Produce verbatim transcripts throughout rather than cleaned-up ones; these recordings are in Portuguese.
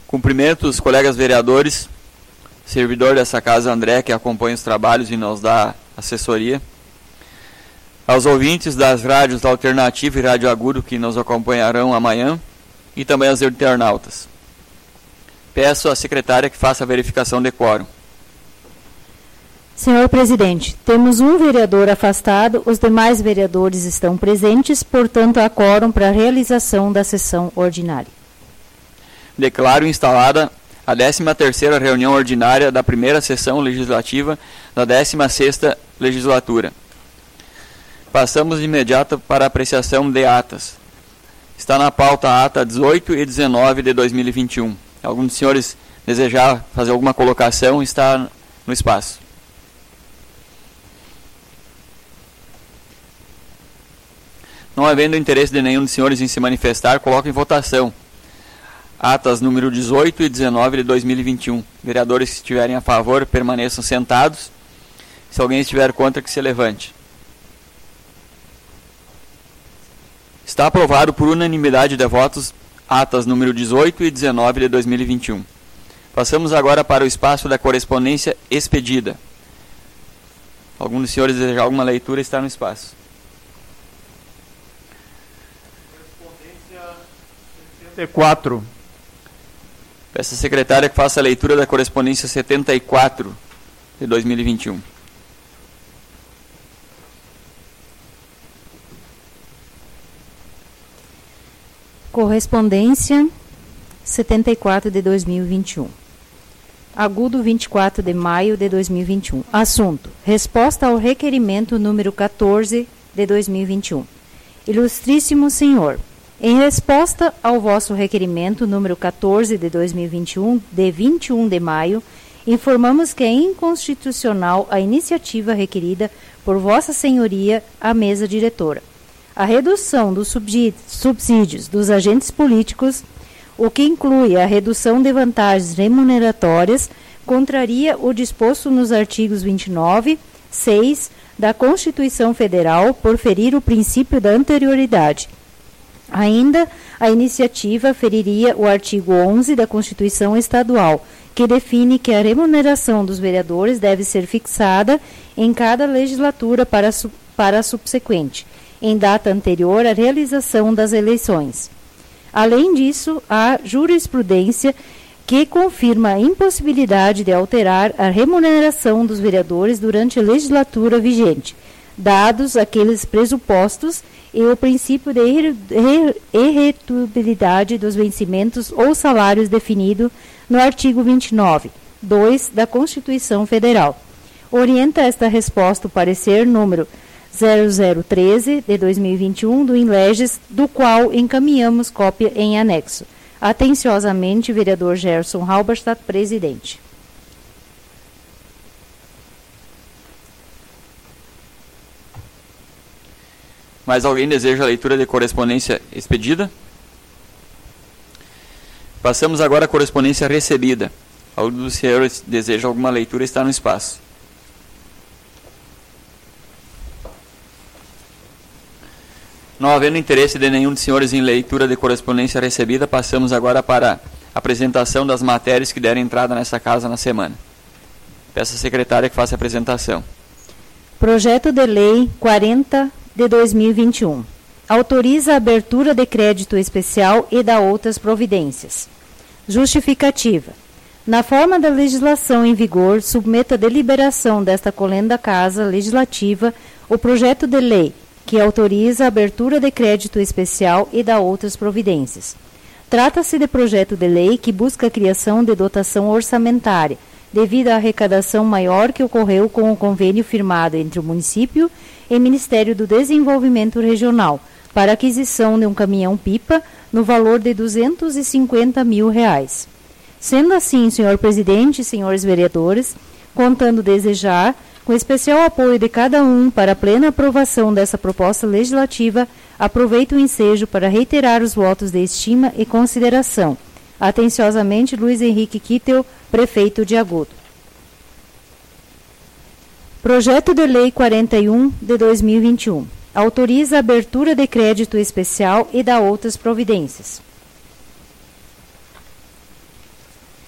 Cumprimento os colegas vereadores, servidor dessa casa André, que acompanha os trabalhos e nos dá assessoria. Aos ouvintes das rádios da Alternativa e Rádio Agudo que nos acompanharão amanhã e também aos internautas. Peço à secretária que faça a verificação de quórum. Senhor presidente, temos um vereador afastado, os demais vereadores estão presentes, portanto há quórum para a realização da sessão ordinária. Declaro instalada a décima terceira reunião ordinária da primeira sessão legislativa da décima sexta legislatura. Passamos de imediato para a apreciação de atas. Está na pauta a ata dezoito e dezenove de dois mil e vinte e um. Algum dos senhores desejar fazer alguma colocação, está no espaço. Não havendo interesse de nenhum dos senhores em se manifestar, coloco em votação atas número dezoito e dezenove de dois mil e vinte e um. Vereadores que estiverem a favor, permaneçam sentados. Se alguém estiver contra, que se levante. Está aprovado por unanimidade de votos atas número dezoito e dezenove de dois mil e vinte e um. Passamos agora para o espaço da correspondência expedida. Algum dos senhores desejar alguma leitura, está no espaço. Correspondência setenta e quatro. Peço à secretária que faça a leitura da correspondência setenta e quatro de dois mil e vinte e um. Correspondência setenta e quatro de dois mil e vinte e um. Agudo, vinte e quatro de maio de dois mil e vinte e um. Assunto: resposta ao requerimento número quatorze de dois mil e vinte e um. Ilustríssimo senhor, em resposta ao vosso requerimento número quatorze de dois mil e vinte e um, de vinte e um de maio, informamos que é inconstitucional a iniciativa requerida por vossa senhoria à mesa diretora. A redução dos subsídios dos agentes políticos, o que inclui a redução de vantagens remuneratórias, contraria o disposto nos artigos vinte e nove, seis da Constituição Federal, por ferir o princípio da anterioridade. Ainda, a iniciativa feriria o artigo onze da Constituição Estadual, que define que a remuneração dos vereadores deve ser fixada em cada legislatura para, para a subsequente, em data anterior à realização das eleições. Além disso, há jurisprudência que confirma a impossibilidade de alterar a remuneração dos vereadores durante a legislatura vigente, dados aqueles pressupostos e o princípio de irretutibilidade dos vencimentos ou salários definido no artigo vinte e nove, dois da Constituição Federal. Orienta esta resposta o parecer número zero zero treze de dois mil e vinte e um do INLEGES, do qual encaminhamos cópia em anexo. Atenciosamente, vereador Gerson Halberstadt, presidente. Mais alguém deseja a leitura de correspondência expedida? Passamos agora à correspondência recebida. Algum dos senhores deseja alguma leitura, está no espaço. Não havendo interesse de nenhum dos senhores em leitura de correspondência recebida, passamos agora para a apresentação das matérias que deram entrada nessa casa na semana. Peço à secretária que faça a apresentação. Projeto de Lei quarenta de dois mil e vinte e um. Autoriza a abertura de crédito especial e dá outras providências. Justificativa. Na forma da legislação em vigor, submeta a deliberação desta colenda Casa Legislativa o projeto de lei que autoriza a abertura de crédito especial e dá outras providências. Trata-se de projeto de lei que busca a criação de dotação orçamentária, devido à arrecadação maior que ocorreu com o convênio firmado entre o município e o Ministério do Desenvolvimento Regional, para aquisição de um caminhão-pipa no valor de duzentos e cinquenta mil reais. Sendo assim, senhor presidente e senhores vereadores, contando desejar, com especial apoio de cada um para a plena aprovação dessa proposta legislativa, aproveito o ensejo para reiterar os votos de estima e consideração. Atenciosamente, Luiz Henrique Kittel, prefeito de Agudo. Projeto de Lei quarenta e um de dois mil e vinte e um. Autoriza a abertura de crédito especial e dá outras providências.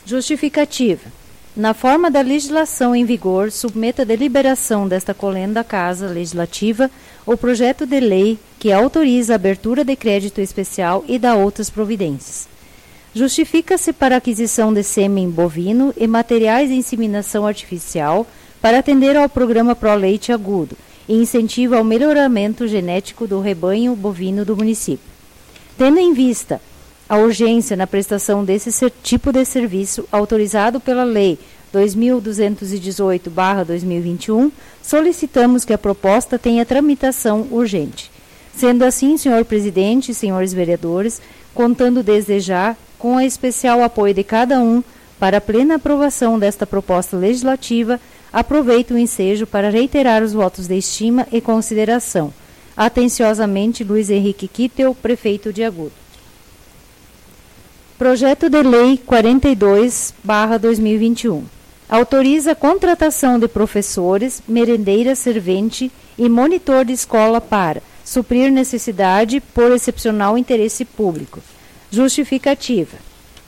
Justificativa. Na forma da legislação em vigor, submeta a deliberação desta colenda à Casa Legislativa o projeto de lei que autoriza a abertura de crédito especial e dá outras providências. Justifica-se para aquisição de sêmen bovino e materiais de inseminação artificial para atender ao programa Pró-Leite Agudo e incentivo ao melhoramento genético do rebanho bovino do município. Tendo em vista a urgência na prestação desse ser, tipo de serviço autorizado pela Lei dois mil duzentos e dezoito barra dois mil e vinte e um, solicitamos que a proposta tenha tramitação urgente. Sendo assim, senhor presidente e senhores vereadores, contando desde já com o especial apoio de cada um para a plena aprovação desta proposta legislativa, aproveito o ensejo para reiterar os votos de estima e consideração. Atenciosamente, Luiz Henrique Kittel, prefeito de Agudo. Projeto de Lei quarenta e dois barra dois mil e vinte e um. Autoriza a contratação de professores, merendeira servente e monitor de escola para suprir necessidade por excepcional interesse público. Justificativa.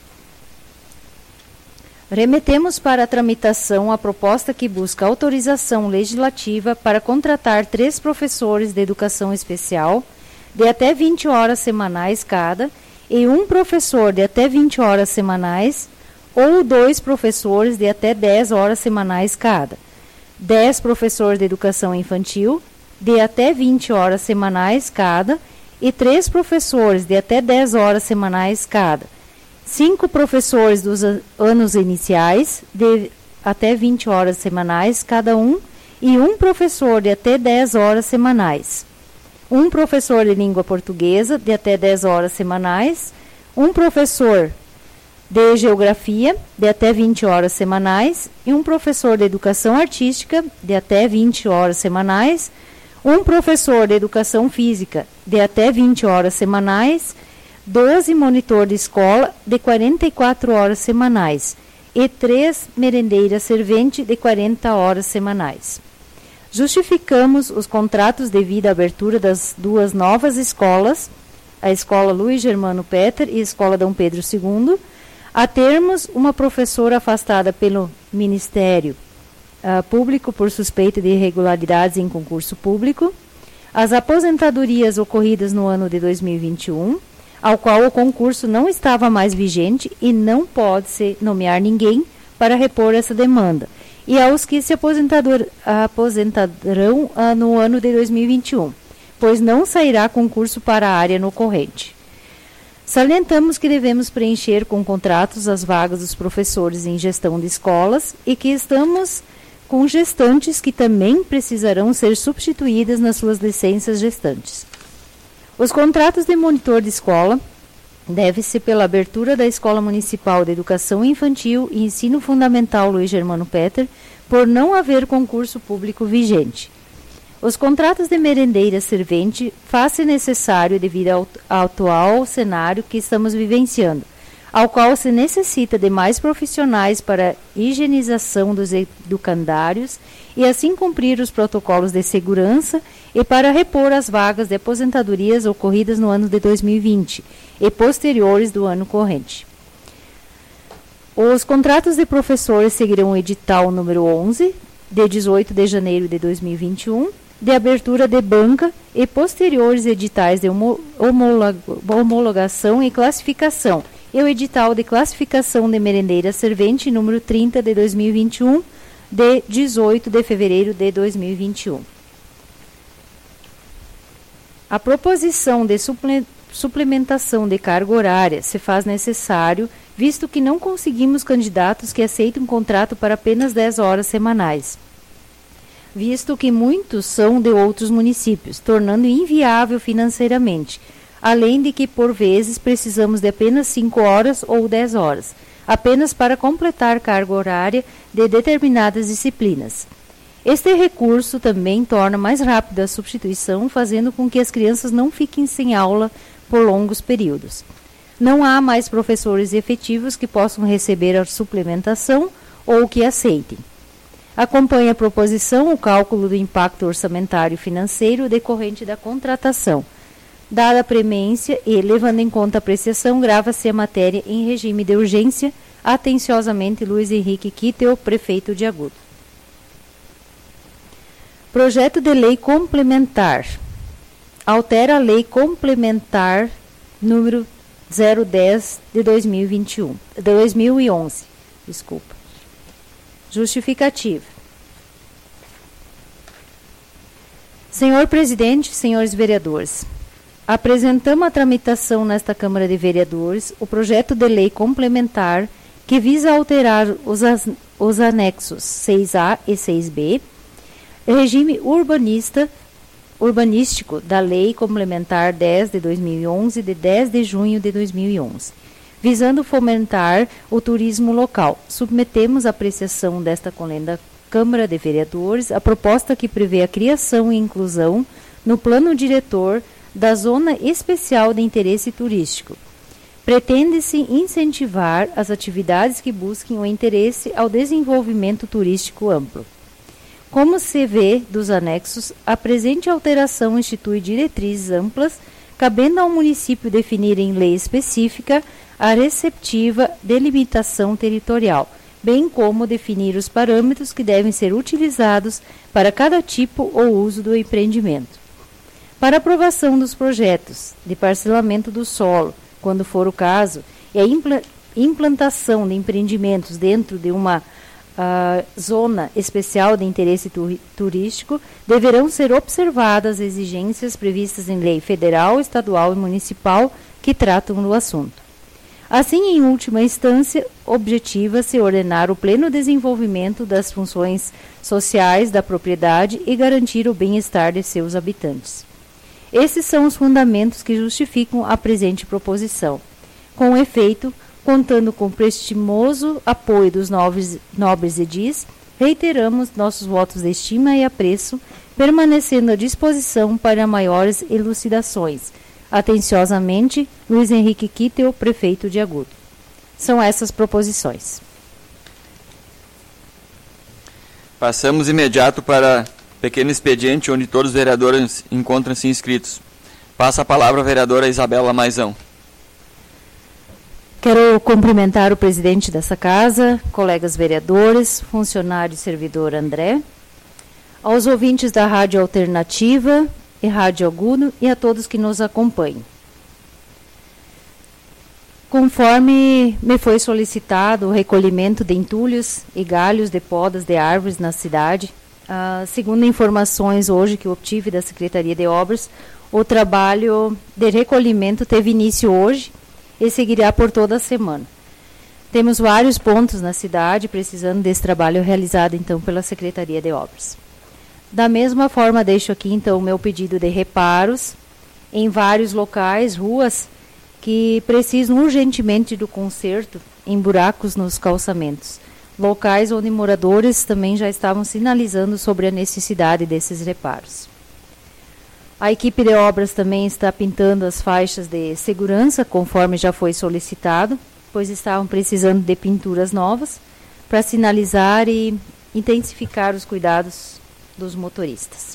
Remetemos para a tramitação a proposta que busca autorização legislativa para contratar três professores de educação especial de até vinte horas semanais cada e um professor de até vinte horas semanais ou dois professores de até dez horas semanais cada, dez professores de educação infantil de até vinte horas semanais cada e três professores de até dez horas semanais cada, cinco professores dos anos iniciais de até vinte horas semanais cada um e um professor de até dez horas semanais, um professor de língua portuguesa de até dez horas semanais, um professor de geografia de até vinte horas semanais e um professor de educação artística de até vinte horas semanais, um professor de educação física de até vinte horas semanais, doze monitor de escola de quarenta e quatro horas semanais e três merendeiras servente de quarenta horas semanais. Justificamos os contratos devido à abertura das duas novas escolas, a Escola Luiz Germano Petter e a Escola Dom Pedro segundo, a termos uma professora afastada pelo Ministério uh, Público por suspeita de irregularidades em concurso público, as aposentadorias ocorridas no ano de dois mil e vinte e um, ao qual o concurso não estava mais vigente e não pode-se nomear ninguém para repor essa demanda, e aos que se aposentarão uh, no ano de dois mil e vinte e um, pois não sairá concurso para a área no corrente. Salientamos que devemos preencher com contratos as vagas dos professores em gestão de escolas e que estamos com gestantes que também precisarão ser substituídas nas suas licenças gestantes. Os contratos de monitor de escola devem-se pela abertura da Escola Municipal de Educação Infantil e Ensino Fundamental Luiz Germano Petter, por não haver concurso público vigente. Os contratos de merendeira servente faz-se necessário devido ao, ao atual cenário que estamos vivenciando, ao qual se necessita de mais profissionais para a higienização dos educandários e assim cumprir os protocolos de segurança e para repor as vagas de aposentadorias ocorridas no ano de dois mil e vinte e posteriores do ano corrente. Os contratos de professores seguirão o edital número onze, de dezoito de janeiro de dois mil e vinte e um, de abertura de banca e posteriores editais de homologação e classificação, e o edital de classificação de merendeira servente número trinta de dois mil e vinte e um, de dezoito de fevereiro de dois mil e vinte e um. A proposição de suple suplementação de carga horária se faz necessário, visto que não conseguimos candidatos que aceitem um contrato para apenas dez horas semanais, visto que muitos são de outros municípios, tornando inviável financeiramente, além de que, por vezes, precisamos de apenas cinco horas ou dez horas, apenas para completar carga horária de determinadas disciplinas. Este recurso também torna mais rápida a substituição, fazendo com que as crianças não fiquem sem aula por longos períodos. Não há mais professores efetivos que possam receber a suplementação ou que aceitem. Acompanha a proposição o cálculo do impacto orçamentário e financeiro decorrente da contratação. Dada a premência e, levando em conta a apreciação, grava-se a matéria em regime de urgência, Atenciosamente, Luiz Henrique Kittel, prefeito de Agudo. Projeto de lei complementar. Altera a lei complementar número zero dez de dois mil e vinte e um, dois mil e onze. Desculpa. Justificativa. Senhor presidente, senhores vereadores, apresentamos à tramitação nesta Câmara de Vereadores o projeto de lei complementar que visa alterar os, as, os anexos seis A e seis B, regime urbanista, urbanístico da Lei Complementar dez de dois mil e onze, de dez de junho de dois mil e onze, visando fomentar o turismo local. Submetemos à apreciação desta colenda Câmara de Vereadores a proposta que prevê a criação e inclusão no plano diretor da Zona Especial de Interesse Turístico. Pretende-se incentivar as atividades que busquem o interesse ao desenvolvimento turístico amplo. Como se vê dos anexos, a presente alteração institui diretrizes amplas, cabendo ao município definir em lei específica a receptiva delimitação territorial, bem como definir os parâmetros que devem ser utilizados para cada tipo ou uso do empreendimento. Para aprovação dos projetos de parcelamento do solo, quando for o caso, e a impla- implantação de empreendimentos dentro de uma uh, zona especial de interesse tu- turístico, deverão ser observadas as exigências previstas em lei federal, estadual e municipal que tratam do assunto. Assim, em última instância, objetiva-se ordenar o pleno desenvolvimento das funções sociais da propriedade e garantir o bem-estar de seus habitantes. Esses são os fundamentos que justificam a presente proposição. Com efeito, contando com o prestimoso apoio dos nobres, nobres edis, reiteramos nossos votos de estima e apreço, permanecendo à disposição para maiores elucidações. Atenciosamente, Luiz Henrique Kittel, prefeito de Agudo. São essas proposições. Passamos imediato para pequeno expediente, onde todos os vereadores encontram-se inscritos. Passa a palavra a vereadora Isabela Maisão. Quero cumprimentar o presidente dessa casa, colegas vereadores, funcionário e servidor André, aos ouvintes da Rádio Alternativa e Rádio Agudo e a todos que nos acompanham. Conforme me foi solicitado o recolhimento de entulhos e galhos de podas de árvores na cidade, uh, segundo informações hoje que eu obtive da Secretaria de Obras, o trabalho de recolhimento teve início hoje e seguirá por toda a semana. Temos vários pontos na cidade precisando desse trabalho realizado então pela Secretaria de Obras. Da mesma forma, deixo aqui então o meu pedido de reparos em vários locais, ruas, que precisam urgentemente do conserto em buracos nos calçamentos. Locais onde moradores também já estavam sinalizando sobre a necessidade desses reparos. A equipe de obras também está pintando as faixas de segurança, conforme já foi solicitado, pois estavam precisando de pinturas novas para sinalizar e intensificar os cuidados dos motoristas.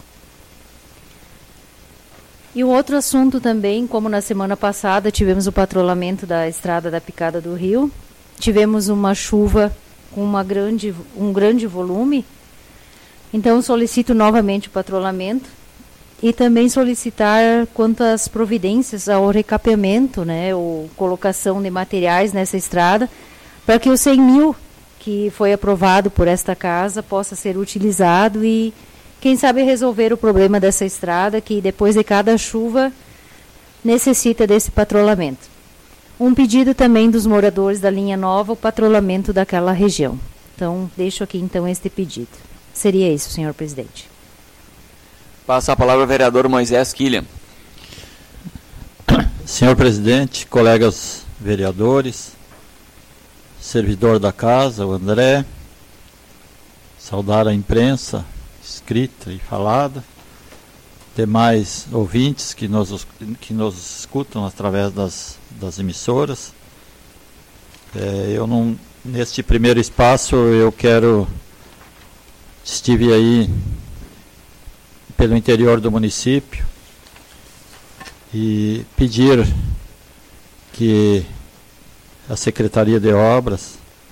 E um outro assunto também, como na semana passada tivemos o patrulhamento da estrada da Picada do Rio, tivemos uma chuva com uma grande, um grande volume, então solicito novamente o patrulhamento e também solicitar quanto às providências ao recapeamento, né, ou colocação de materiais nessa estrada, para que os cem mil que foi aprovado por esta casa possa ser utilizado e quem sabe resolver o problema dessa estrada, que depois de cada chuva necessita desse patrulhamento. Um pedido também dos moradores da linha nova, o patrulhamento daquela região. Então, deixo aqui então este pedido. Seria isso, senhor presidente. Passa a palavra ao vereador Moisés Killian. Senhor presidente, colegas vereadores, servidor da casa, o André, saudar a imprensa escrita e falada, demais ouvintes que nos, que nos escutam através das, das emissoras. É, eu não, neste primeiro espaço eu quero, estive aí pelo interior do município e pedir que a Secretaria de Obras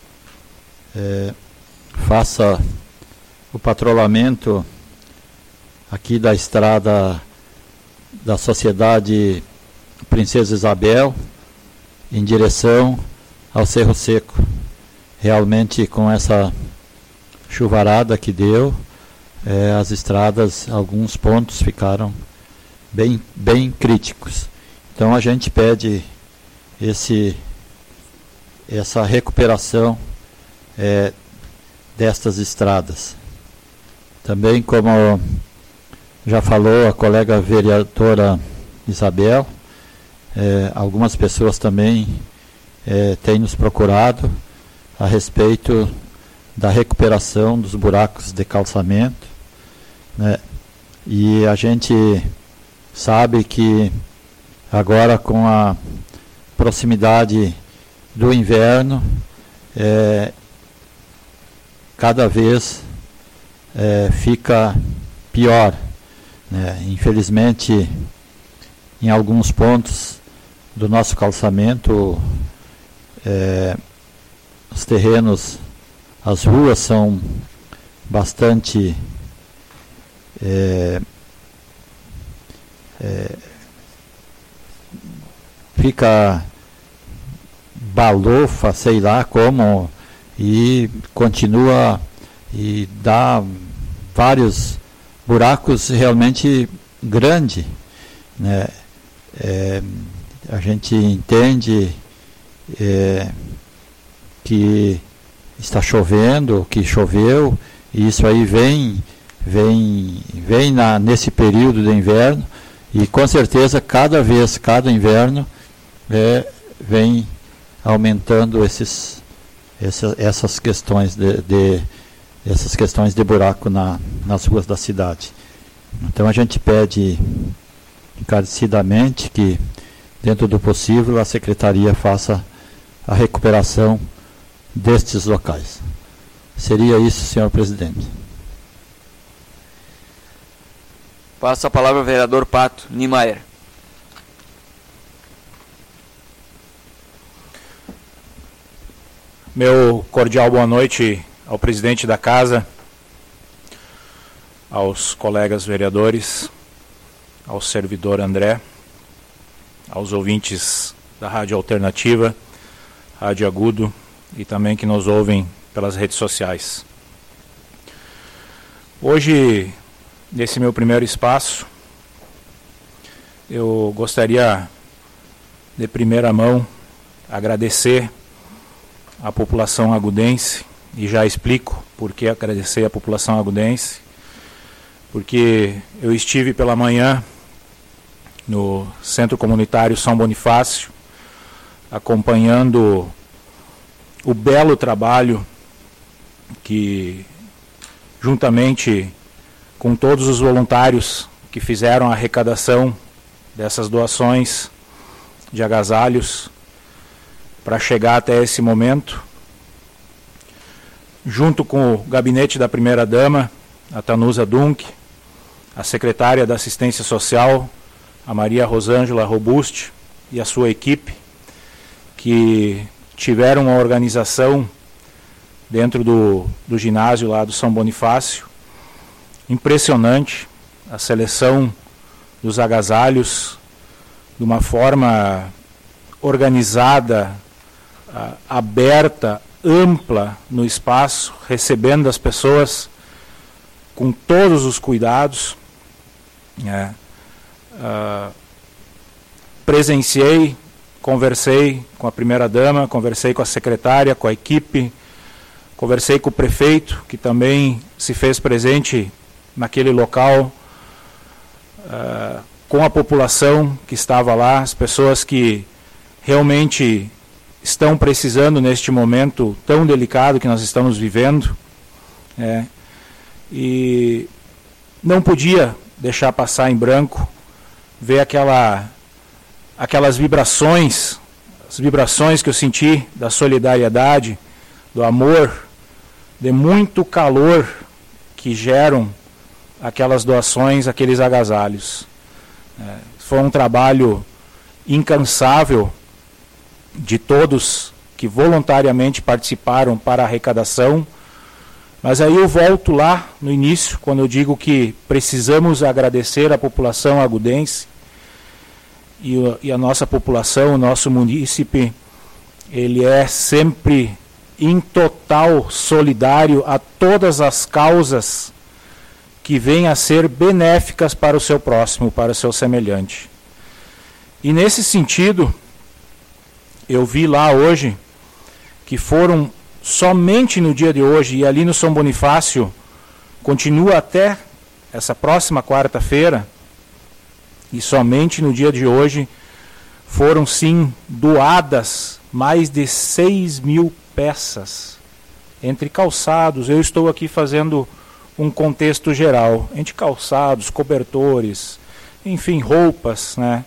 é, faça o patrulhamento aqui da estrada da Sociedade Princesa Isabel em direção ao Cerro Seco. Realmente, com essa chuvarada que deu, é, as estradas, alguns pontos ficaram bem, bem críticos. Então a gente pede esse, essa recuperação é, destas estradas. Também, como já falou a colega vereadora Isabel, é, algumas pessoas também é, têm nos procurado a respeito da recuperação dos buracos de calçamento, né? E a gente sabe que agora, com a proximidade do inverno, é, cada vez é, fica pior, né? Infelizmente, em alguns pontos do nosso calçamento, é, os terrenos, as ruas são bastante é, é, fica balofa, sei lá como, e continua e dá vários buracos realmente grandes, né? É, a gente entende é, que está chovendo, que choveu, e isso aí vem, vem, vem na, nesse período de inverno, e com certeza cada vez, cada inverno, é, vem aumentando esses, essa, essas questões de, de essas questões de buraco na, nas ruas da cidade. Então a gente pede encarecidamente que, dentro do possível, a Secretaria faça a recuperação destes locais. Seria isso, senhor presidente. Passo a palavra ao vereador Pato Niemeyer. Meu cordial boa noite ao presidente da casa, aos colegas vereadores, ao servidor André, aos ouvintes da Rádio Alternativa, Rádio Agudo, e também que nos ouvem pelas redes sociais. Hoje, nesse meu primeiro espaço, eu gostaria, de primeira mão, agradecer à população agudense, e já explico por que agradecer à população agudense, porque eu estive pela manhã no Centro Comunitário São Bonifácio, acompanhando o belo trabalho que, juntamente com todos os voluntários que fizeram a arrecadação dessas doações de agasalhos para chegar até esse momento, junto com o gabinete da primeira-dama, a Tanusa Dunk, a secretária da Assistência Social, a Maria Rosângela Robusti, e a sua equipe, que tiveram uma organização dentro do, do ginásio lá do São Bonifácio impressionante, a seleção dos agasalhos de uma forma organizada, a, aberta, ampla no espaço, recebendo as pessoas com todos os cuidados. É, uh, presenciei, conversei com a primeira-dama, conversei com a secretária, com a equipe, conversei com o prefeito, que também se fez presente naquele local, uh, com a população que estava lá, as pessoas que realmente estão precisando neste momento tão delicado que nós estamos vivendo. É, e não podia deixar passar em branco, ver aquela, aquelas vibrações, as vibrações que eu senti da solidariedade, do amor, de muito calor que geram aquelas doações, aqueles agasalhos. É, foi um trabalho incansável de todos que que voluntariamente participaram para a arrecadação. Mas aí eu volto lá no início, quando eu digo que precisamos agradecer a população agudense e, e a nossa população, o nosso munícipe, ele é sempre em total solidário a todas as causas que venham a ser benéficas para o seu próximo, para o seu semelhante. E nesse sentido, eu vi lá hoje que foram somente no dia de hoje, e ali no São Bonifácio, continua até essa próxima quarta-feira, e somente no dia de hoje foram sim doadas mais de seis mil peças, entre calçados. Eu estou aqui fazendo um contexto geral, entre calçados, cobertores, enfim, roupas, né?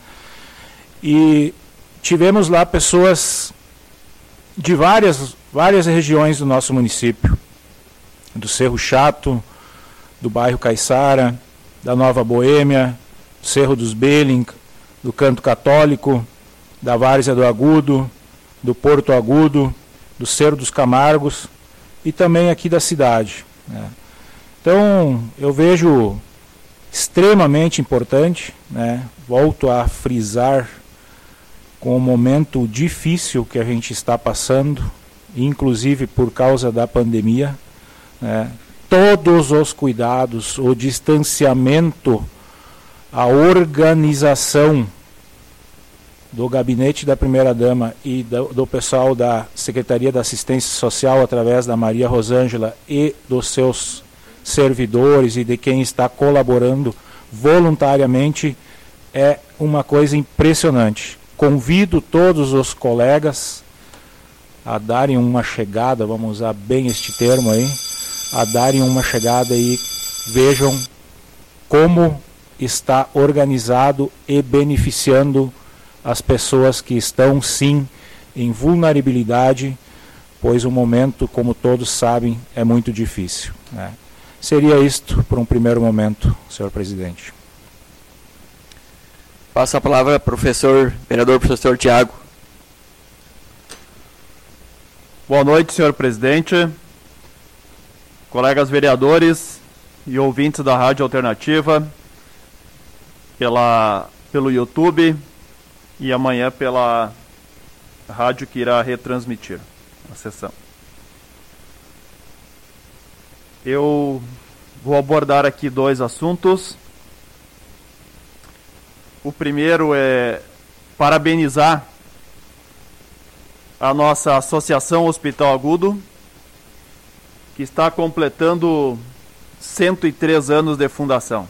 E tivemos lá pessoas de várias, várias regiões do nosso município, do Cerro Chato, do bairro Caiçara, da Nova Boêmia, do Cerro dos Belling, do Canto Católico, da Várzea do Agudo, do Porto Agudo, do Cerro dos Camargos e também aqui da cidade, né? Então, eu vejo extremamente importante, né? Volto a frisar com o momento difícil que a gente está passando, inclusive por causa da pandemia, né? Todos os cuidados, o distanciamento, a organização do gabinete da primeira-dama e do, do pessoal da Secretaria da Assistência Social, através da Maria Rosângela e dos seus servidores e de quem está colaborando voluntariamente, é uma coisa impressionante. Convido todos os colegas a darem uma chegada, vamos usar bem este termo aí, a darem uma chegada e vejam como está organizado e beneficiando as pessoas que estão sim em vulnerabilidade, pois o momento, como todos sabem, é muito difícil, né? Seria isto por um primeiro momento, senhor presidente. Passa a palavra professor, vereador professor Tiago. Boa noite, senhor presidente, colegas vereadores e ouvintes da Rádio Alternativa, pela, pelo YouTube e amanhã pela rádio que irá retransmitir a sessão. Eu vou abordar aqui dois assuntos. O primeiro é parabenizar a nossa Associação Hospital Agudo, que está completando cento e três anos de fundação.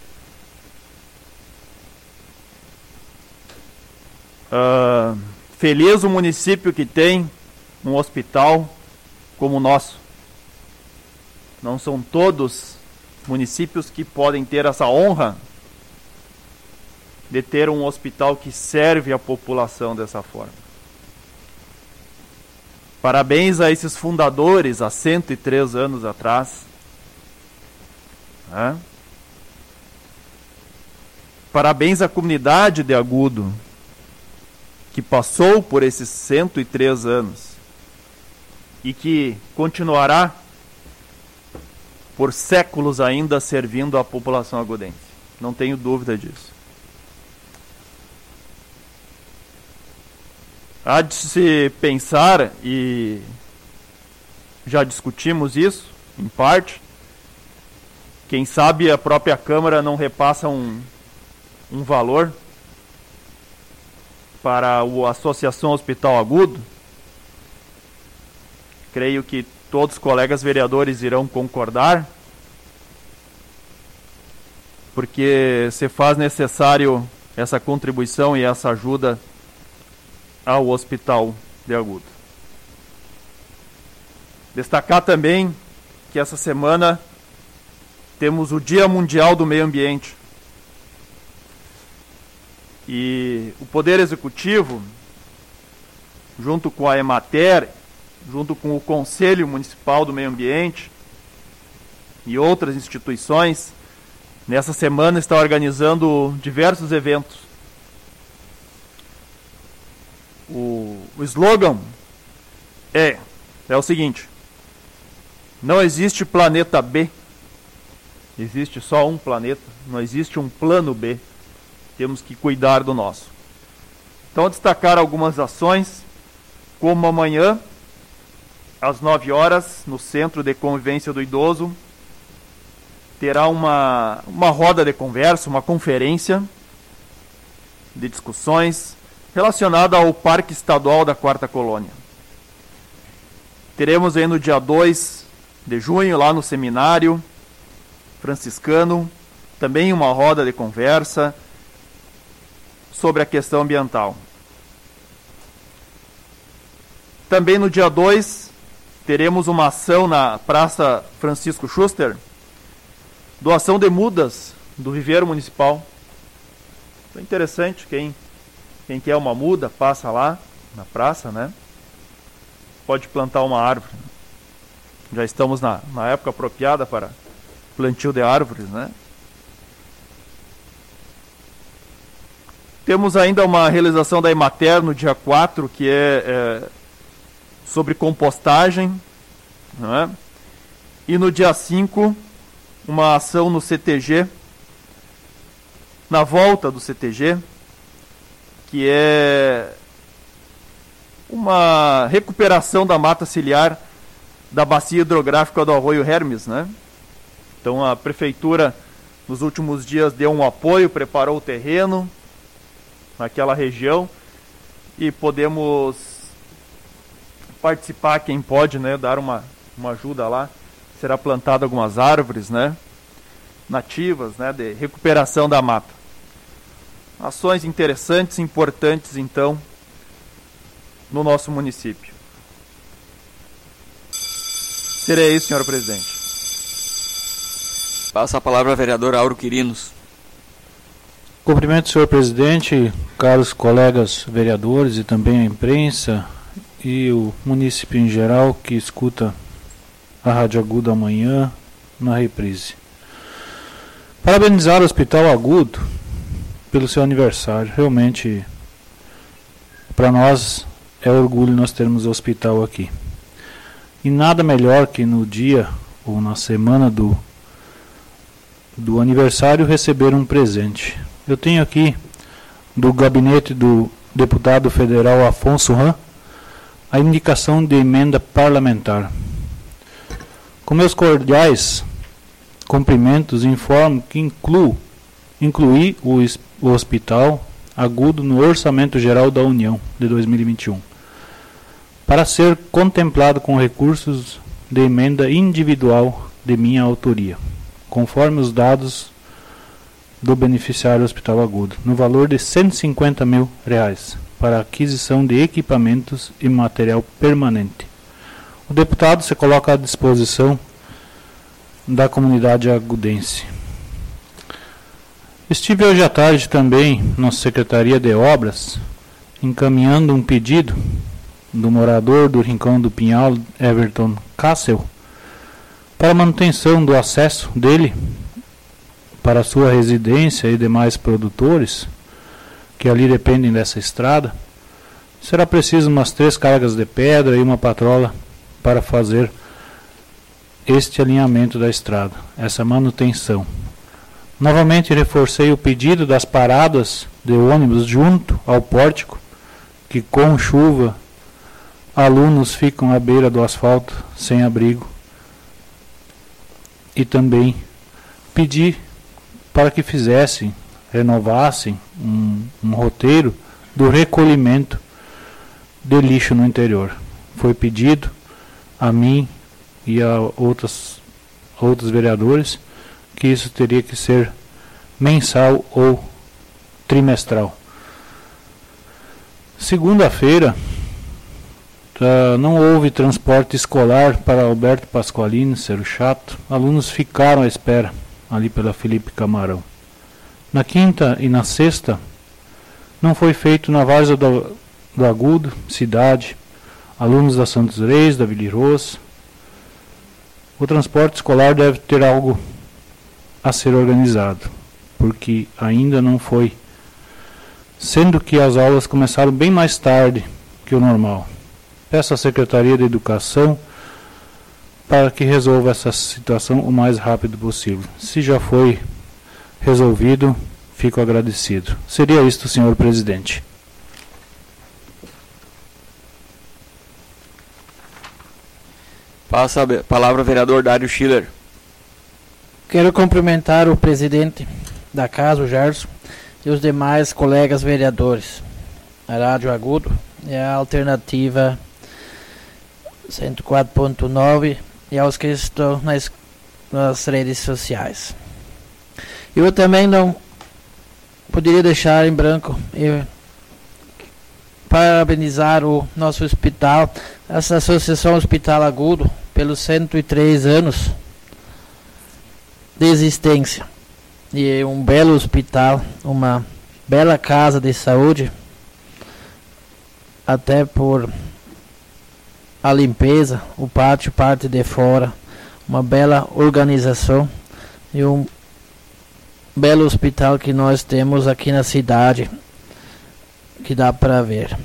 Uh, feliz o município que tem um hospital como o nosso. Não são todos municípios que podem ter essa honra de ter um hospital que serve a população dessa forma. Parabéns a esses fundadores há cento e três anos atrás. Né? Parabéns à comunidade de Agudo, que passou por esses cento e três anos e que continuará por séculos ainda servindo a população agudense. Não tenho dúvida disso. Há de se pensar, e já discutimos isso, em parte, quem sabe a própria Câmara não repassa um, um valor para a Associação Hospital Agudo. Creio que todos os colegas vereadores irão concordar, porque se faz necessário essa contribuição e essa ajuda ao Hospital de Agudo. Destacar também que essa semana temos o Dia Mundial do Meio Ambiente. E o Poder Executivo, junto com a Emater, junto com o Conselho Municipal do Meio Ambiente e outras instituições, nessa semana está organizando diversos eventos. O, o slogan é, é o seguinte, não existe planeta B, existe só um planeta, não existe um plano B, temos que cuidar do nosso. Então, destacar algumas ações, como amanhã, às nove horas, no Centro de Convivência do Idoso, terá uma, uma roda de conversa, uma conferência de discussões relacionada ao Parque Estadual da Quarta Colônia. Teremos aí no dia dois de junho, lá no Seminário Franciscano, também uma roda de conversa sobre a questão ambiental. Também no dia dois, teremos uma ação na Praça Francisco Schuster, doação de mudas do viveiro municipal. É interessante, quem, quem quer uma muda, passa lá na praça, né? Pode plantar uma árvore. Já estamos na, na época apropriada para plantio de árvores, né? Temos ainda uma realização da Emater no dia quatro, que é, é sobre compostagem, né? E no dia cinco, uma ação no C T G, na volta do C T G, que é uma recuperação da mata ciliar da bacia hidrográfica do Arroio Hermes, né? Então a prefeitura nos últimos dias deu um apoio, preparou o terreno naquela região e podemos participar, quem pode, né, dar uma, uma ajuda lá. Será plantado algumas árvores, né, nativas, né, de recuperação da mata. Ações interessantes, importantes, então, no nosso município. Seria isso, senhor presidente. Passa a palavra ao vereador Auro Quirinos. Cumprimento, senhor presidente, caros colegas vereadores e também a imprensa e o município em geral que escuta a Rádio Agudo amanhã na reprise. Parabenizar o Hospital Agudo pelo seu aniversário. Realmente, para nós é orgulho nós termos o hospital aqui. E nada melhor que no dia ou na semana do, do aniversário receber um presente. Eu tenho aqui do gabinete do deputado federal Afonso Ram a indicação de emenda parlamentar. Com meus cordiais cumprimentos, informo que incluo, incluí o, o Hospital Agudo no Orçamento Geral da União de dois mil e vinte e um, para ser contemplado com recursos de emenda individual de minha autoria, conforme os dados do beneficiário Hospital Agudo, no valor de cento e cinquenta mil reais, para aquisição de equipamentos e material permanente. O deputado se coloca à disposição da comunidade agudense. Estive hoje à tarde também na Secretaria de Obras, encaminhando um pedido do morador do Rincão do Pinhal, Everton Cassel, para manutenção do acesso dele para sua residência e demais produtores que ali dependem dessa estrada. Será preciso umas três cargas de pedra e uma patrola para fazer este alinhamento da estrada, essa manutenção. Novamente reforcei o pedido das paradas de ônibus junto ao pórtico, que com chuva alunos ficam à beira do asfalto sem abrigo. E também pedi para que fizessem, renovassem um, um roteiro do recolhimento de lixo no interior. Foi pedido a mim e a outras, outros vereadores que isso teria que ser mensal ou trimestral. Segunda-feira, Uh, não houve transporte escolar para Alberto Pasqualini, Cerro Chato. Alunos ficaram à espera ali pela Felipe Camarão. Na quinta e na sexta, não foi feito na Várzea do, do Agudo, cidade, alunos da Santos Reis, da Vila Rosa. O transporte escolar deve ter algo a ser organizado, porque ainda não foi, sendo que as aulas começaram bem mais tarde que o normal. peço à Secretaria de Educação para que resolva essa situação o mais rápido possível. Se já foi resolvido, fico agradecido. Seria isto, senhor presidente. Passa a palavra ao vereador Dário Schiller. Quero cumprimentar o presidente da casa, o Gerson, e os demais colegas vereadores. A Rádio Agudo é a alternativa cento e quatro ponto nove e aos que estão nas, nas redes sociais. Eu também não poderia deixar em branco e parabenizar o nosso hospital, essa Associação Hospital Agudo, pelos cento e três anos de existência. E é um belo hospital, uma bela casa de saúde, até por a limpeza, o pátio, parte de fora, uma bela organização e um belo hospital que nós temos aqui na cidade, que dá para ver.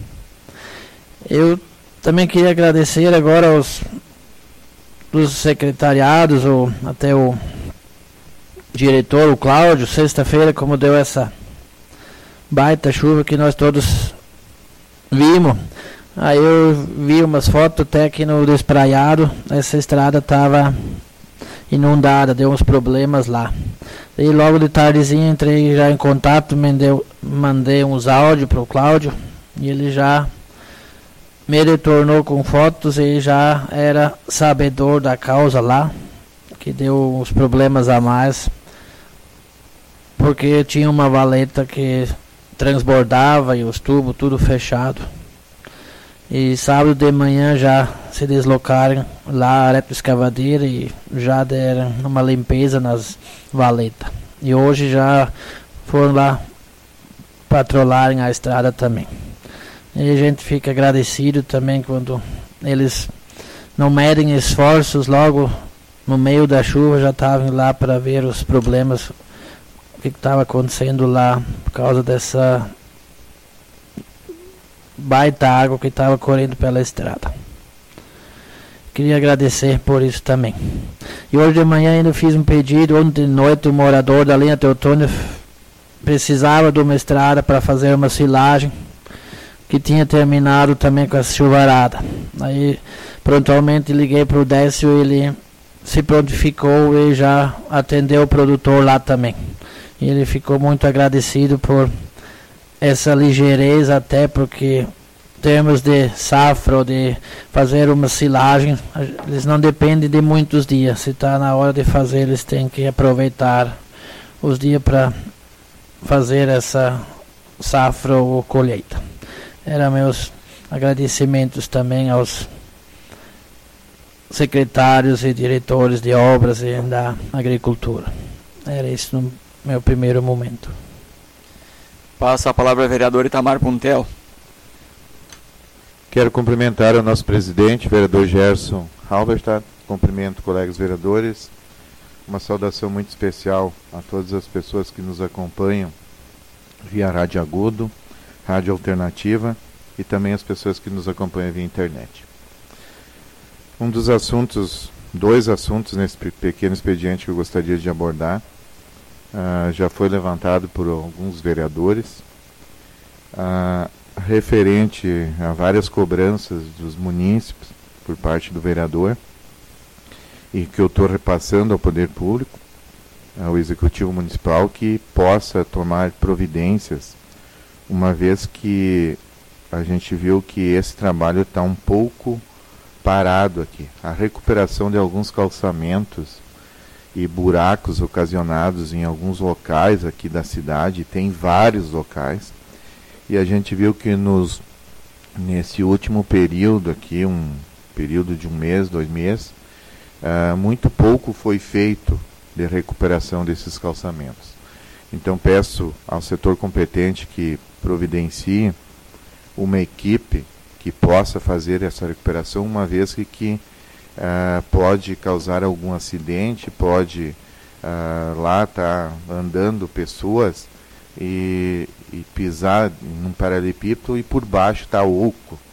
Eu também queria agradecer agora aos dos secretariados, ou até o diretor, o Cláudio, sexta-feira, como deu essa baita chuva que nós todos vimos. Aí eu vi umas fotos até aqui no Despraiado, essa estrada estava inundada, deu uns problemas lá. E logo de tardezinha entrei já em contato, mandei, mandei uns áudios para o Cláudio, e ele já me retornou com fotos e já era sabedor da causa lá, que deu uns problemas a mais, porque tinha uma valeta que transbordava e os tubos tudo fechado. E sábado de manhã já se deslocaram lá a retroescavadeira e já deram uma limpeza nas valetas. E hoje já foram lá patrolarem a estrada também. E a gente fica agradecido também quando eles não medem esforços, logo no meio da chuva já estavam lá para ver os problemas, o que estava acontecendo lá por causa dessa baita água que estava correndo pela estrada. Queria agradecer por isso também. E hoje de manhã ainda fiz um pedido. Ontem de noite o morador da linha Teutônia precisava de uma estrada para fazer uma silagem, que tinha terminado também com a chuvarada. Aí prontamente liguei para o Décio, ele se prontificou e já atendeu o produtor lá também. E ele ficou muito agradecido por essa ligeireza, até porque em termos de safra ou de fazer uma silagem, eles não dependem de muitos dias. Se está na hora de fazer, eles têm que aproveitar os dias para fazer essa safra ou colheita. Eram meus agradecimentos também aos secretários e diretores de obras e da agricultura. Era isso no meu primeiro momento. Passa a palavra ao vereador Itamar Puntel. Quero cumprimentar o nosso presidente, vereador Gerson Halberstadt. Cumprimento colegas vereadores. Uma saudação muito especial a todas as pessoas que nos acompanham via Rádio Agudo, Rádio Alternativa, e também as pessoas que nos acompanham via internet. Um dos assuntos, dois assuntos nesse pequeno expediente que eu gostaria de abordar, uh, já foi levantado por alguns vereadores, uh, referente a várias cobranças dos munícipes por parte do vereador, e que eu estou repassando ao poder público, ao executivo municipal, que possa tomar providências, uma vez que a gente viu que esse trabalho está um pouco parado aqui. A recuperação de alguns calçamentos e buracos ocasionados em alguns locais aqui da cidade, tem vários locais, e a gente viu que nos, nesse último período aqui, um período de um mês, dois meses, uh, muito pouco foi feito de recuperação desses calçamentos. Então peço ao setor competente que providencie uma equipe que possa fazer essa recuperação, uma vez que, que uh, pode causar algum acidente, pode uh, lá estar tá andando pessoas e, e pisar num paralelepípedo e por baixo está oco,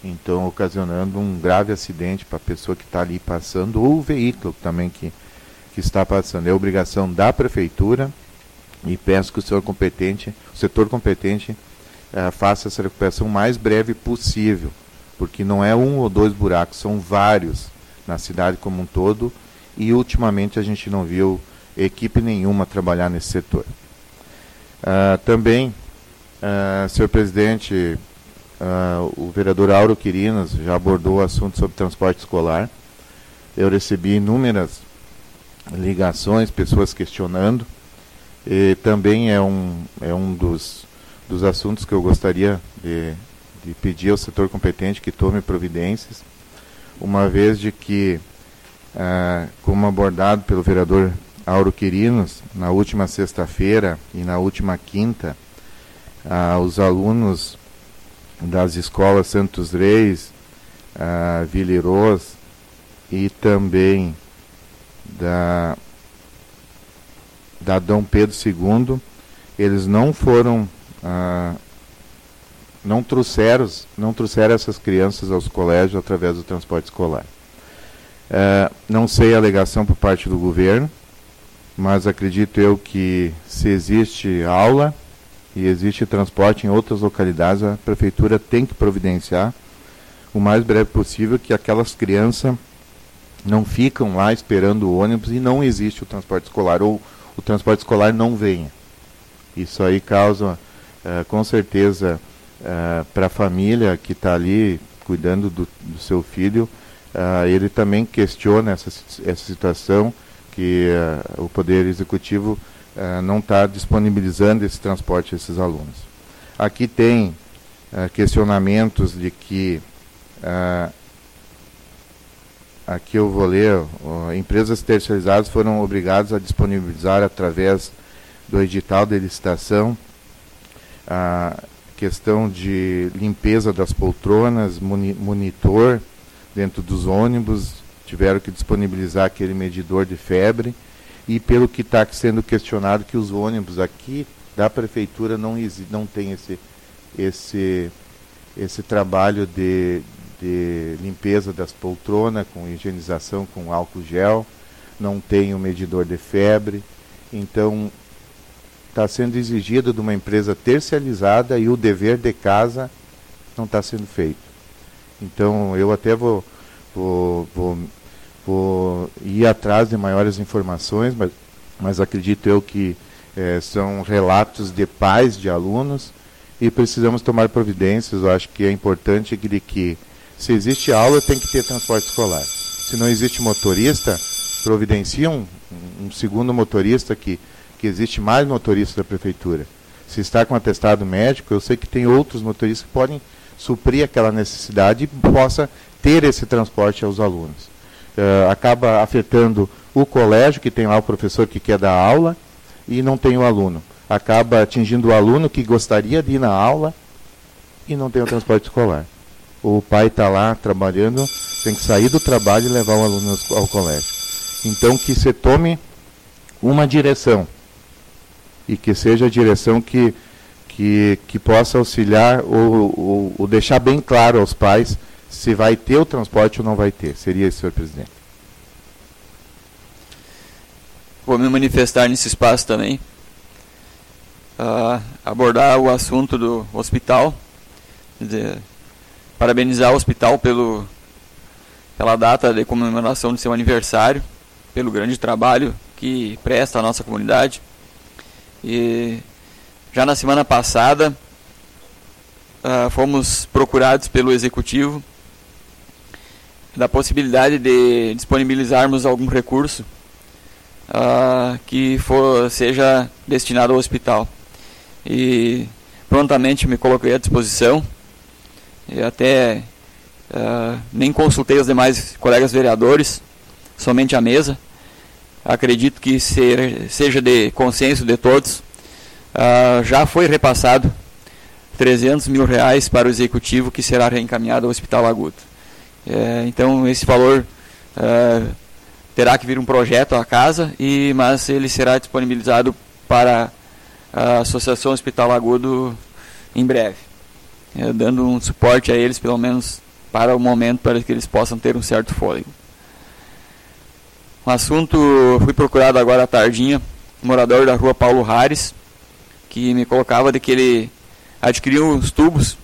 então ocasionando um grave acidente para a pessoa que está ali passando, ou o veículo também que, que está passando. É obrigação da Prefeitura, e peço que o senhor competente, o setor competente uh, faça essa recuperação o mais breve possível, porque não é um ou dois buracos, são vários na cidade como um todo, e ultimamente a gente não viu equipe nenhuma trabalhar nesse setor. Uh, também, uh, senhor presidente, uh, o vereador Auro Quirinos já abordou o assunto sobre transporte escolar. Eu recebi inúmeras ligações, pessoas questionando, e também é um, é um dos, dos assuntos que eu gostaria de, de pedir ao setor competente que tome providências, uma vez de que, uh, como abordado pelo vereador Auro Quirinos, na última sexta-feira e na última quinta, uh, os alunos das escolas Santos Reis, uh, Vila-Iroz e também da, da Dom Pedro segundo, eles não foram, uh, não trouxeram, não trouxeram essas crianças aos colégios através do transporte escolar. Uh, não sei a alegação por parte do governo, mas acredito eu que se existe aula e existe transporte em outras localidades, a prefeitura tem que providenciar o mais breve possível que aquelas crianças não ficam lá esperando o ônibus e não existe o transporte escolar, ou o transporte escolar não venha. Isso aí causa, uh, com certeza, uh, para a família que está ali cuidando do, do seu filho, uh, ele também questiona essa, essa situação, que uh, o Poder Executivo uh, não está disponibilizando esse transporte a esses alunos. Aqui tem uh, questionamentos de que, uh, aqui eu vou ler, uh, empresas terceirizadas foram obrigadas a disponibilizar através do edital de licitação a questão de limpeza das poltronas, moni monitor dentro dos ônibus, tiveram que disponibilizar aquele medidor de febre, e pelo que está sendo questionado, que os ônibus aqui da prefeitura não, não tem esse, esse, esse trabalho de, de limpeza das poltronas, com higienização com álcool gel, não tem o medidor de febre, então está sendo exigido de uma empresa terceirizada e o dever de casa não está sendo feito. Então eu até vou, vou, vou Vou ir atrás de maiores informações, mas, mas acredito eu que é, são relatos de pais de alunos e precisamos tomar providências. Eu acho que é importante que, que se existe aula, tem que ter transporte escolar. Se não existe motorista, providencia um, um segundo motorista, que, que existe mais motoristas da prefeitura. Se está com atestado médico, eu sei que tem outros motoristas que podem suprir aquela necessidade e possa ter esse transporte aos alunos. Uh, acaba afetando o colégio, que tem lá o professor que quer dar aula, e não tem o aluno. Acaba atingindo o aluno que gostaria de ir na aula e não tem o transporte escolar. O pai está lá trabalhando, tem que sair do trabalho e levar o aluno ao colégio. Então que se tome uma direção, e que seja a direção que, que, que possa auxiliar ou, ou, ou deixar bem claro aos pais se vai ter o transporte ou não vai ter. Seria isso, senhor presidente. Vou me manifestar nesse espaço também. Uh, abordar o assunto do hospital. Quer dizer, parabenizar o hospital pelo, pela data de comemoração de seu aniversário, pelo grande trabalho que presta à nossa comunidade. E já na semana passada, uh, fomos procurados pelo Executivo da possibilidade de disponibilizarmos algum recurso uh, que for, seja destinado ao hospital. E prontamente me coloquei à disposição, e até uh, nem consultei os demais colegas vereadores, somente a mesa. Acredito que ser, seja de consenso de todos. Uh, já foi repassado trezentos mil reais para o Executivo, que será reencaminhado ao Hospital Agudo. É, então esse valor uh, terá que vir um projeto à casa, e, mas ele será disponibilizado para a Associação Hospital Agudo em breve, é, dando um suporte a eles, pelo menos para o momento, para que eles possam ter um certo fôlego. Um assunto, fui procurado agora à tardinha, um morador da rua Paulo Hares, que me colocava de que ele adquiriu uns tubos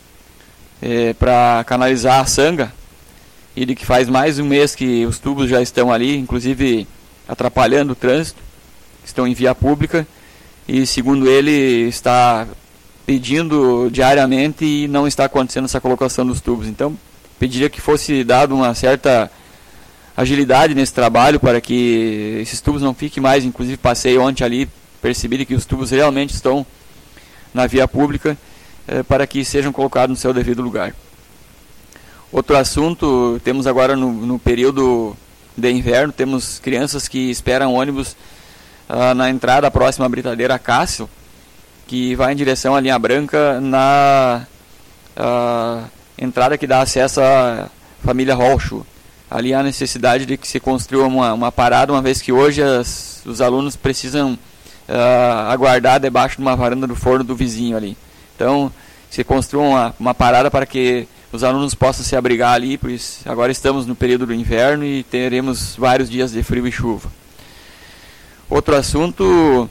é, para canalizar a sanga, e de que faz mais de um mês que os tubos já estão ali, inclusive atrapalhando o trânsito, estão em via pública, e segundo ele está pedindo diariamente e não está acontecendo essa colocação dos tubos. Então pediria que fosse dado uma certa agilidade nesse trabalho para que esses tubos não fiquem mais. Inclusive passei ontem ali, percebi que os tubos realmente estão na via pública, eh, para que sejam colocados no seu devido lugar. Outro assunto, temos agora no, no período de inverno, temos crianças que esperam ônibus ah, na entrada próxima à britadeira Cássio, que vai em direção à linha branca, na ah, entrada que dá acesso à família Rolcho. Ali há necessidade de que se construa uma, uma parada, uma vez que hoje as, os alunos precisam uh, aguardar debaixo de uma varanda do forno do vizinho ali. Então, se construa uma, uma parada para que os alunos possam se abrigar ali, pois agora estamos no período do inverno e teremos vários dias de frio e chuva. Outro assunto,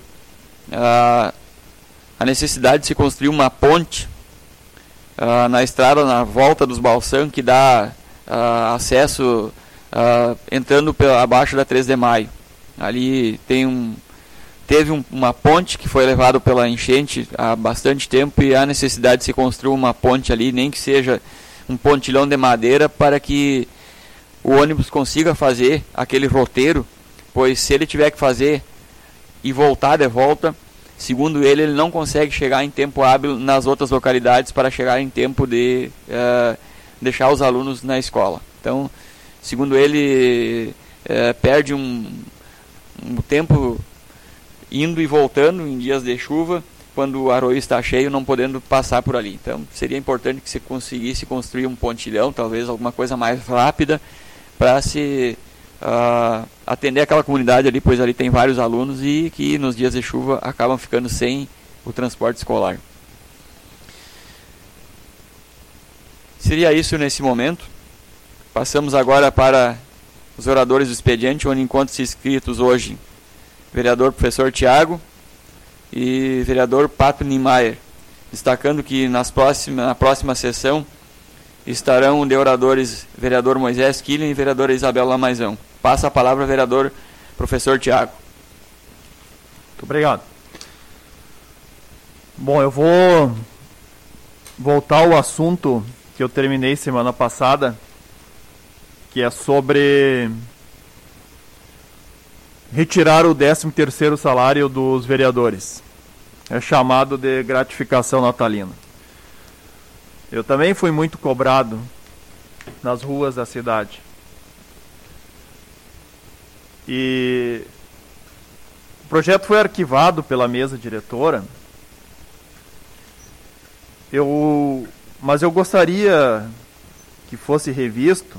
uh, a necessidade de se construir uma ponte uh, na estrada, na volta dos Balsam, que dá Uh, acesso uh, entrando pela, abaixo da três de maio. Ali tem um, teve um, uma ponte que foi levada pela enchente há bastante tempo, e há necessidade de se construir uma ponte ali, nem que seja um pontilhão de madeira, para que o ônibus consiga fazer aquele roteiro, pois se ele tiver que fazer e voltar de volta, segundo ele, ele não consegue chegar em tempo hábil nas outras localidades para chegar em tempo de uh, deixar os alunos na escola. Então, segundo ele, é, perde um, um tempo indo e voltando em dias de chuva, quando o arroio está cheio, não podendo passar por ali. Então, seria importante que se conseguisse construir um pontilhão, talvez alguma coisa mais rápida, para se uh, atender aquela comunidade ali, pois ali tem vários alunos e que nos dias de chuva acabam ficando sem o transporte escolar. Seria isso nesse momento. Passamos agora para os oradores do expediente, onde encontram-se inscritos hoje vereador professor Tiago e vereador Pato Niemeyer, destacando que nas próximas, na próxima sessão estarão de oradores vereador Moisés Killen e vereadora Isabel Lamaizão. Passa a palavra ao vereador professor Tiago. Muito obrigado. Bom, eu vou voltar ao assunto que eu terminei semana passada, que é sobre retirar o décimo terceiro salário dos vereadores. É chamado de gratificação natalina. Eu também fui muito cobrado nas ruas da cidade. E o projeto foi arquivado pela mesa diretora. Eu... Mas eu gostaria que fosse revisto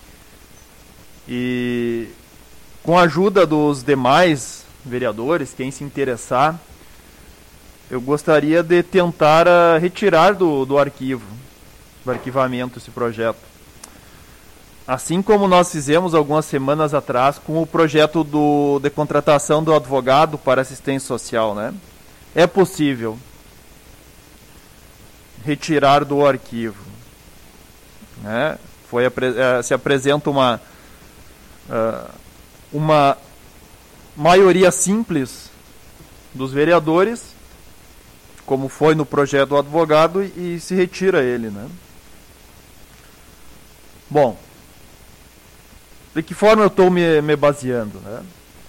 e, com a ajuda dos demais vereadores, quem se interessar, eu gostaria de tentar uh, retirar do, do arquivo, do arquivamento esse projeto. Assim como nós fizemos algumas semanas atrás com o projeto do, de contratação do advogado para assistência social, né? É possível retirar do arquivo, né? Foi, se apresenta uma, uma maioria simples dos vereadores, como foi no projeto do advogado, e, e se retira ele, né? Bom, de que forma eu estou me, me baseando, né?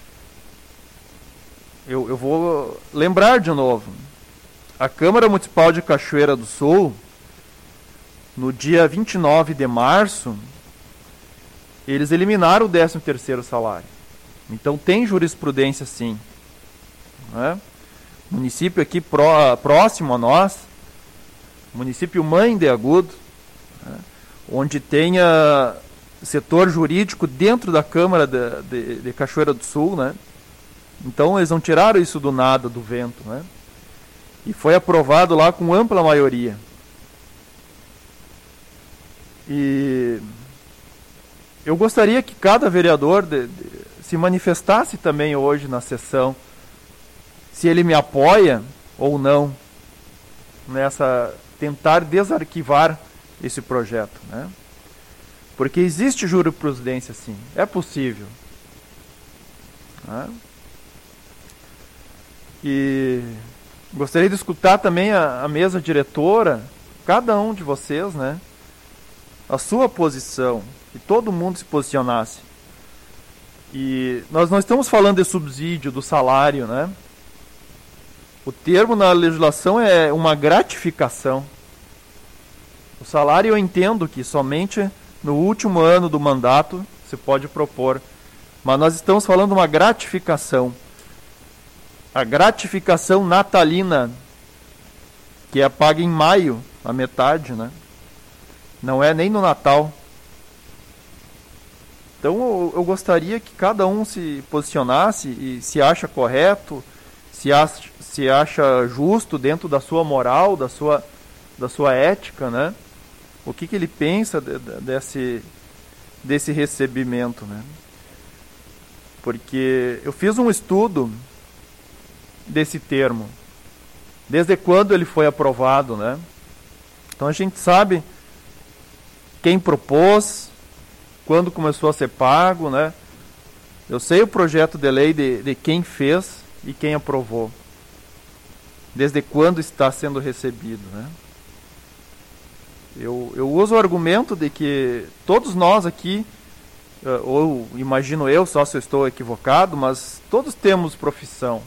Eu, eu vou lembrar de novo. A Câmara Municipal de Cachoeira do Sul, no dia vinte e nove de março, eles eliminaram o décimo terceiro salário. Então tem jurisprudência sim, né? Município aqui pró, próximo a nós, município mãe de Agudo, né? Onde tenha setor jurídico dentro da Câmara de, de, de Cachoeira do Sul, né? Então eles não tiraram isso do nada, do vento, né? E foi aprovado lá com ampla maioria. E eu gostaria que cada vereador de, de, se manifestasse também hoje na sessão, se ele me apoia ou não nessa tentar desarquivar esse projeto, né? Porque existe jurisprudência, sim, é possível, né? E gostaria de escutar também a, a mesa diretora, cada um de vocês, né? A sua posição, que todo mundo se posicionasse. E nós não estamos falando de subsídio, do salário, né? O termo na legislação é uma gratificação. O salário eu entendo que somente no último ano do mandato se pode propor. Mas nós estamos falando de uma gratificação. A gratificação natalina, que é paga em maio, a metade, né? Não é nem no Natal. Então eu, eu gostaria que cada um se posicionasse e se acha correto, se acha, se acha justo dentro da sua moral, da sua, da sua ética, né? O que, que ele pensa de, de, desse, desse recebimento, né? Porque eu fiz um estudo desse termo, desde quando ele foi aprovado, né? Então a gente sabe quem propôs, quando começou a ser pago, né? Eu sei o projeto de lei de, de quem fez e quem aprovou, desde quando está sendo recebido, né? Eu, eu uso o argumento de que todos nós aqui, ou imagino eu, só se eu estou equivocado, mas todos temos profissão.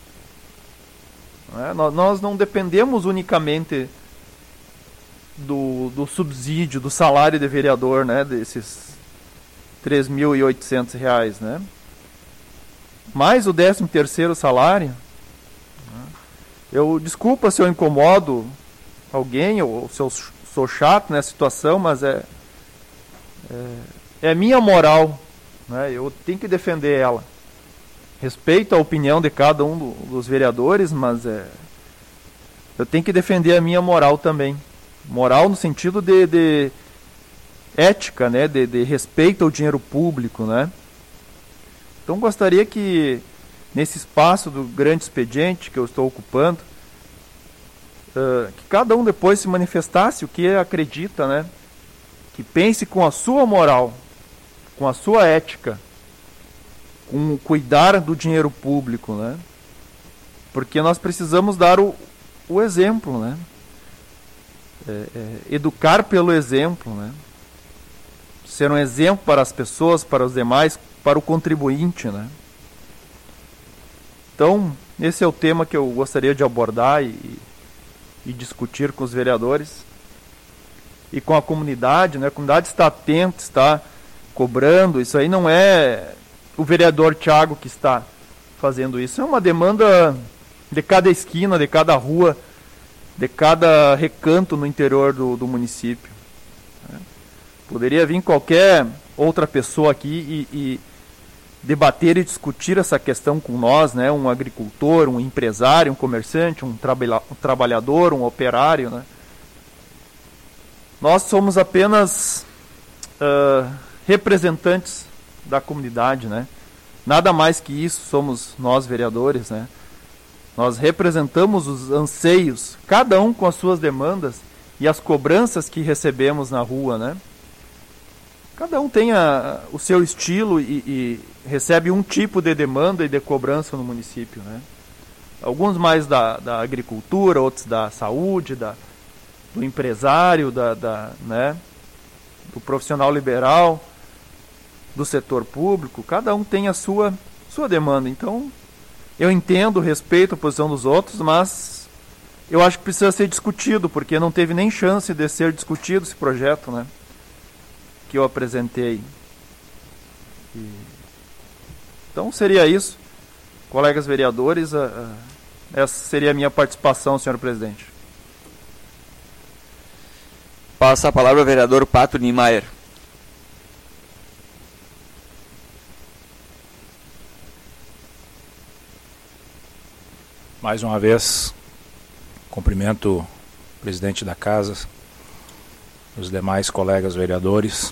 Né? Nós, nós não dependemos unicamente do, do subsídio, do salário de vereador, né? Desses três mil e oitocentos reais, né? Mais o décimo terceiro salário. Né? Eu, desculpa se eu incomodo alguém, ou se eu sou chato nessa situação, mas é, é, é minha moral, né? Eu tenho que defender ela. Respeito a opinião de cada um do, dos vereadores, mas é, eu tenho que defender a minha moral também. Moral no sentido de, de ética, né? De, de respeito ao dinheiro público, né? Então gostaria que nesse espaço do grande expediente que eu estou ocupando, uh, que cada um depois se manifestasse o que acredita, né? Que pense com a sua moral, com a sua ética, com cuidar do dinheiro público, né? Porque nós precisamos dar o, o exemplo, né? É, é, educar pelo exemplo, né? Ser um exemplo para as pessoas, para os demais, para o contribuinte, né? Então, esse é o tema que eu gostaria de abordar e, e discutir com os vereadores e com a comunidade, né? A comunidade está atenta, está cobrando. Isso aí não é o vereador Thiago que está fazendo isso. É uma demanda de cada esquina, de cada rua, de cada recanto no interior do, do município. Né? Poderia vir qualquer outra pessoa aqui e, e debater e discutir essa questão com nós, né? Um agricultor, um empresário, um comerciante, um, trabalha, um trabalhador, um operário, né? Nós somos apenas uh, representantes da comunidade, né? Nada mais que isso somos nós vereadores, né? Nós representamos os anseios, cada um com as suas demandas e as cobranças que recebemos na rua, né? Cada um tem a, o seu estilo e, e recebe um tipo de demanda e de cobrança no município, né? Alguns mais da, da agricultura, outros da saúde, da, do empresário, da, da, né? do profissional liberal, do setor público. Cada um tem a sua, sua demanda. Então, eu entendo, respeito a posição dos outros, mas eu acho que precisa ser discutido, porque não teve nem chance de ser discutido esse projeto, né? Que eu apresentei. E... Então seria isso, colegas vereadores, a, a, essa seria a minha participação, senhor presidente. Passa a palavra ao vereador Pato Niemeyer. Mais uma vez, cumprimento o presidente da casa, os demais colegas vereadores,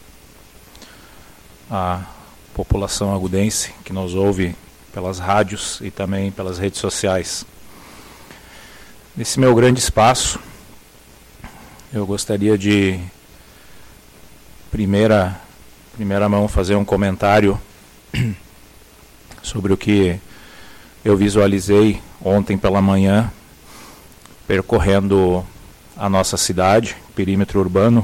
a população agudense que nos ouve pelas rádios e também pelas redes sociais. Nesse meu grande espaço, eu gostaria de, primeira, primeira mão, fazer um comentário sobre o que eu visualizei ontem pela manhã, percorrendo a nossa cidade, perímetro urbano,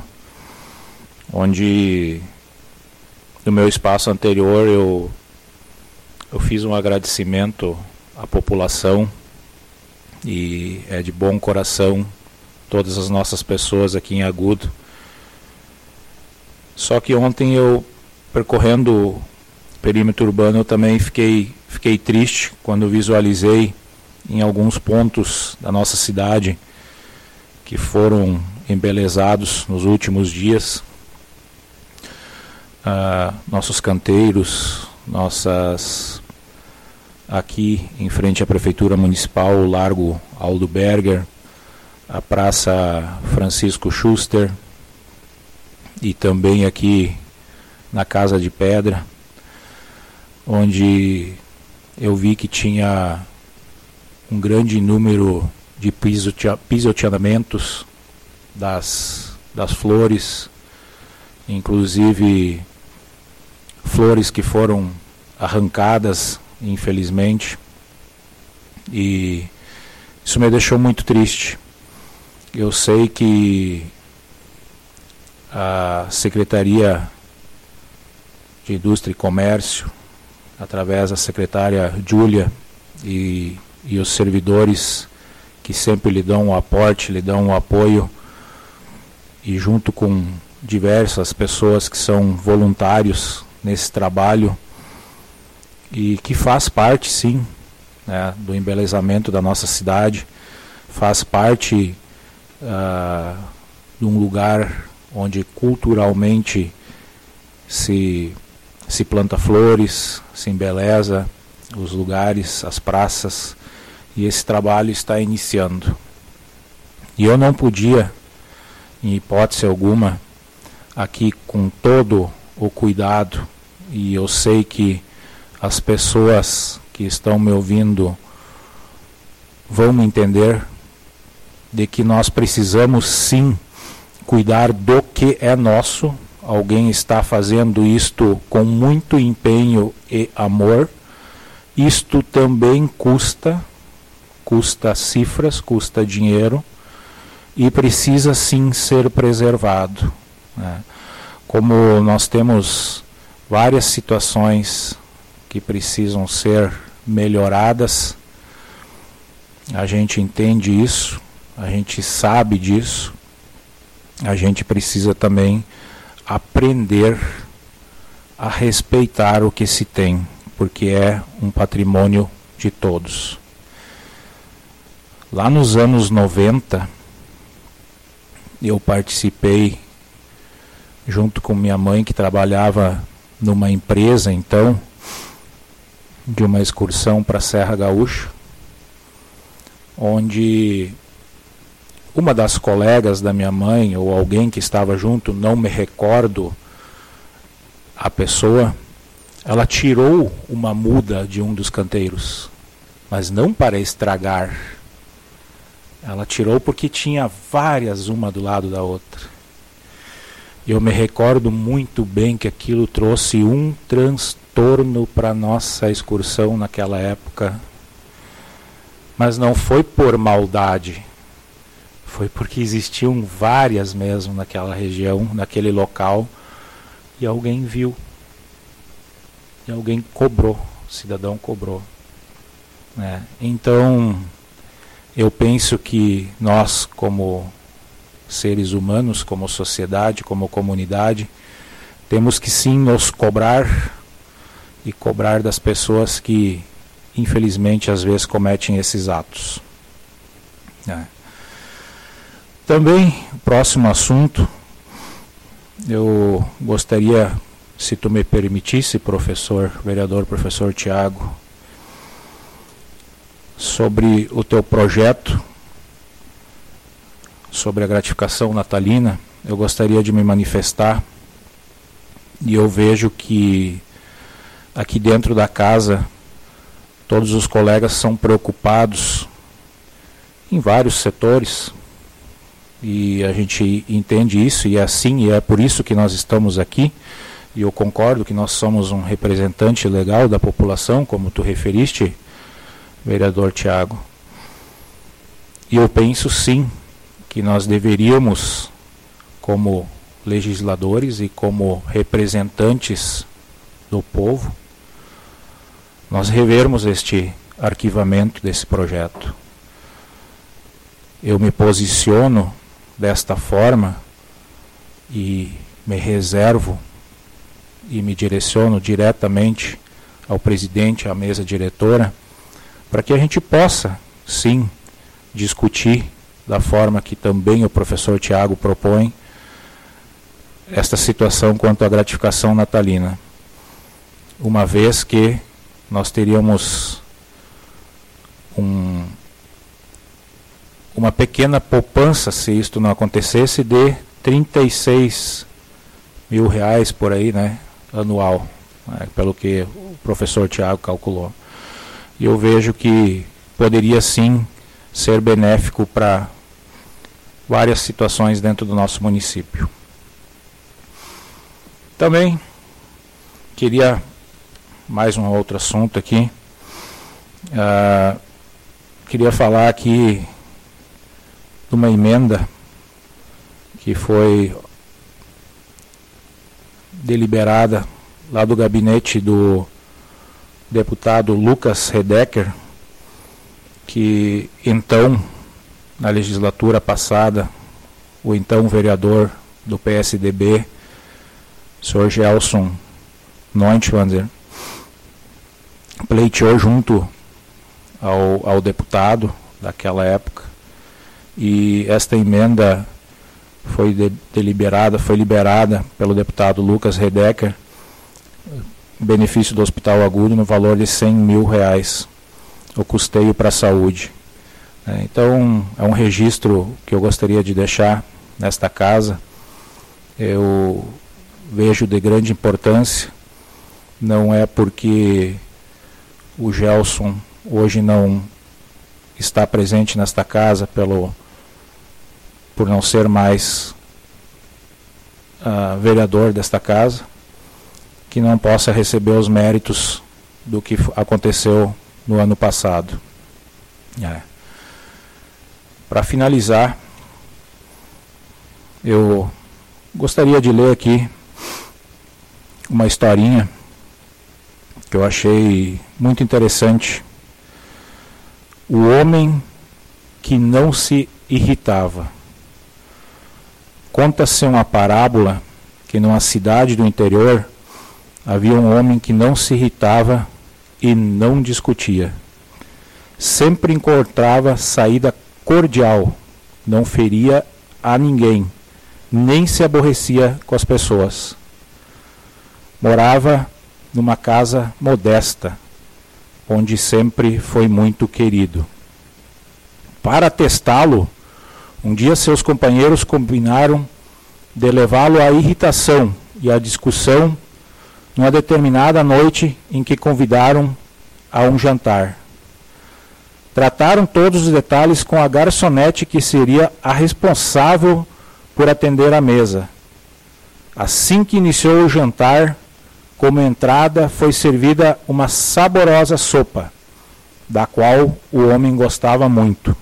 onde no meu espaço anterior eu, eu fiz um agradecimento à população, e é de bom coração todas as nossas pessoas aqui em Agudo. Só que ontem eu, percorrendo o perímetro urbano, eu também fiquei, fiquei triste quando visualizei em alguns pontos da nossa cidade que foram embelezados nos últimos dias. Uh, nossos canteiros, nossas... aqui em frente à Prefeitura Municipal, o Largo Aldo Berger, a Praça Francisco Schuster e também aqui na Casa de Pedra, onde eu vi que tinha um grande número de pisoteamentos das, das flores, inclusive flores que foram arrancadas, infelizmente, e isso me deixou muito triste. Eu sei que a Secretaria de Indústria e Comércio, através da secretária Júlia e, e os servidores que sempre lhe dão o aporte, lhe dão o apoio, e junto com diversas pessoas que são voluntários nesse trabalho, e que faz parte, sim, né, do embelezamento da nossa cidade, faz parte uh, de um lugar onde culturalmente se, se planta flores, se embeleza os lugares, as praças, e esse trabalho está iniciando. E eu não podia, em hipótese alguma, aqui com todo o cuidado, e eu sei que as pessoas que estão me ouvindo vão me entender, de que nós precisamos sim cuidar do que é nosso. Alguém está fazendo isto com muito empenho e amor. Isto também custa, custa cifras, custa dinheiro, e precisa sim ser preservado, né? Como nós temos várias situações que precisam ser melhoradas, a gente entende isso, a gente sabe disso, a gente precisa também aprender a respeitar o que se tem, porque é um patrimônio de todos. Lá nos anos noventa, eu participei, junto com minha mãe, que trabalhava numa empresa, então, de uma excursão para a Serra Gaúcha, onde uma das colegas da minha mãe, ou alguém que estava junto, não me recordo a pessoa, ela tirou uma muda de um dos canteiros, mas não para estragar. Ela tirou porque tinha várias, uma do lado da outra. E eu me recordo muito bem que aquilo trouxe um transtorno para nossa excursão naquela época. Mas não foi por maldade, foi porque existiam várias mesmo naquela região, naquele local, e alguém viu. E alguém cobrou, o cidadão cobrou, né? Então, eu penso que nós, como seres humanos, como sociedade, como comunidade, temos que sim nos cobrar, e cobrar das pessoas que, infelizmente, às vezes cometem esses atos, né? Também, o próximo assunto, eu gostaria, se tu me permitisse, professor, vereador, professor Tiago, sobre o teu projeto, sobre a gratificação natalina, eu gostaria de me manifestar, e eu vejo que aqui dentro da casa todos os colegas são preocupados em vários setores, e a gente entende isso, e é assim, e é por isso que nós estamos aqui, e eu concordo que nós somos um representante legal da população, como tu referiste, vereador Tiago. E eu penso sim que nós deveríamos, como legisladores e como representantes do povo, nós revermos este arquivamento desse projeto. Eu me posiciono desta forma e me reservo e me direciono diretamente ao presidente, à mesa diretora, para que a gente possa, sim, discutir da forma que também o professor Tiago propõe esta situação quanto à gratificação natalina, uma vez que nós teríamos um, uma pequena poupança, se isto não acontecesse, de trinta e seis mil reais por aí, né, anual, né, pelo que o professor Tiago calculou. E eu vejo que poderia sim ser benéfico para várias situações dentro do nosso município. Também queria mais um outro assunto aqui. Uh, queria falar aqui de uma emenda que foi deliberada lá do gabinete do deputado Lucas Redecker, que então, na legislatura passada, o então vereador do P S D B, senhor Gelson Neuschwander, pleiteou junto ao, ao deputado daquela época, e esta emenda foi de, deliberada, foi liberada pelo deputado Lucas Redecker, benefício do Hospital Agudo no valor de cem mil reais, o custeio para a saúde. É, então, é um registro que eu gostaria de deixar nesta casa. Eu vejo de grande importância, não é porque o Gelson hoje não está presente nesta casa pelo, por não ser mais uh, vereador desta casa, que não possa receber os méritos do que aconteceu no ano passado. É. Para finalizar, eu gostaria de ler aqui uma historinha que eu achei muito interessante. O homem que não se irritava. Conta-se uma parábola que numa cidade do interior havia um homem que não se irritava e não discutia. Sempre encontrava saída cordial, não feria a ninguém, nem se aborrecia com as pessoas. Morava numa casa modesta, onde sempre foi muito querido. Para testá-lo, um dia seus companheiros combinaram de levá-lo à irritação e à discussão numa determinada noite em que convidaram a um jantar. Trataram todos os detalhes com a garçonete que seria a responsável por atender a mesa. Assim que iniciou o jantar, como entrada foi servida uma saborosa sopa, da qual o homem gostava muito.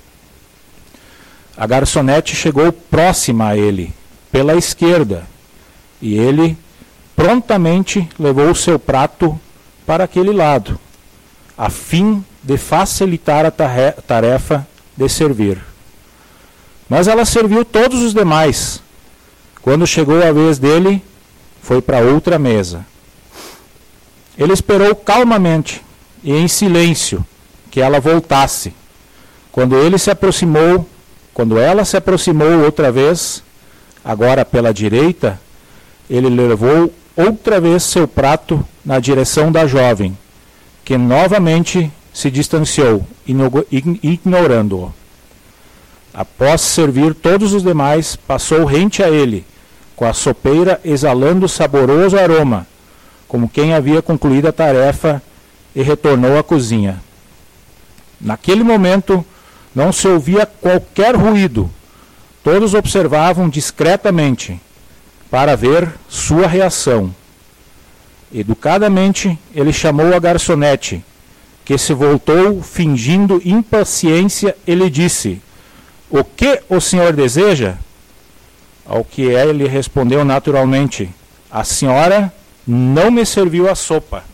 A garçonete chegou próxima a ele, pela esquerda, e ele prontamente levou o seu prato para aquele lado, a fim de facilitar a tarefa de servir. Mas ela serviu todos os demais. Quando chegou a vez dele, foi para outra mesa. Ele esperou calmamente e em silêncio que ela voltasse. Quando ele se aproximou, quando ela se aproximou outra vez, agora pela direita, ele levou outra vez seu prato na direção da jovem, que novamente se distanciou, ignorando-o. Após servir todos os demais, passou rente a ele, com a sopeira exalando saboroso aroma, como quem havia concluído a tarefa, e retornou à cozinha. Naquele momento, não se ouvia qualquer ruído. Todos observavam discretamente, para ver sua reação. Educadamente, ele chamou a garçonete, que se voltou, fingindo impaciência, e lhe disse: "O que o senhor deseja?" Ao que ele respondeu naturalmente: "A senhora não me serviu a sopa."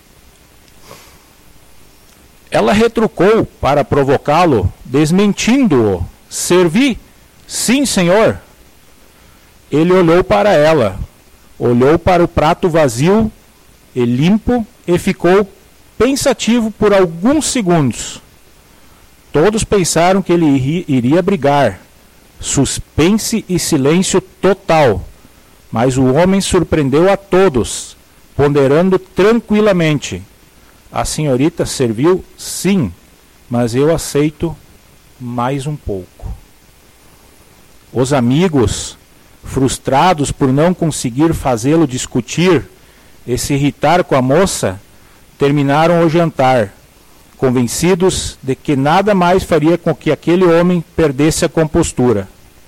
Ela retrucou para provocá-lo, desmentindo-o: "Servi, sim, senhor." Ele olhou para ela, olhou para o prato vazio e limpo e ficou pensativo por alguns segundos. Todos pensaram que ele iria brigar. Suspense e silêncio total. Mas o homem surpreendeu a todos, ponderando tranquilamente: "A senhorita serviu, sim, mas eu aceito mais um pouco." Os amigos, frustrados por não conseguir fazê-lo discutir e se irritar com a moça, terminaram o jantar, convencidos de que nada mais faria com que aquele homem perdesse a compostura.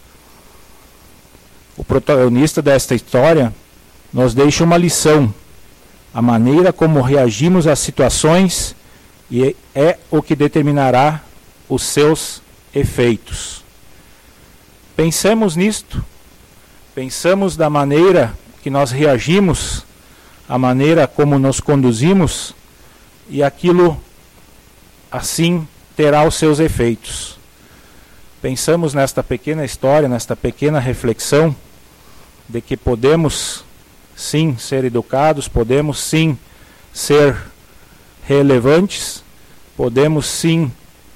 O protagonista desta história nos deixa uma lição. A maneira como reagimos às situações é o que determinará os seus efeitos. Pensemos nisto. Pensamos da maneira que nós reagimos, a maneira como nos conduzimos, e aquilo assim terá os seus efeitos. Pensamos nesta pequena história, nesta pequena reflexão, de que podemos sim ser educados, podemos sim ser relevantes, podemos sim,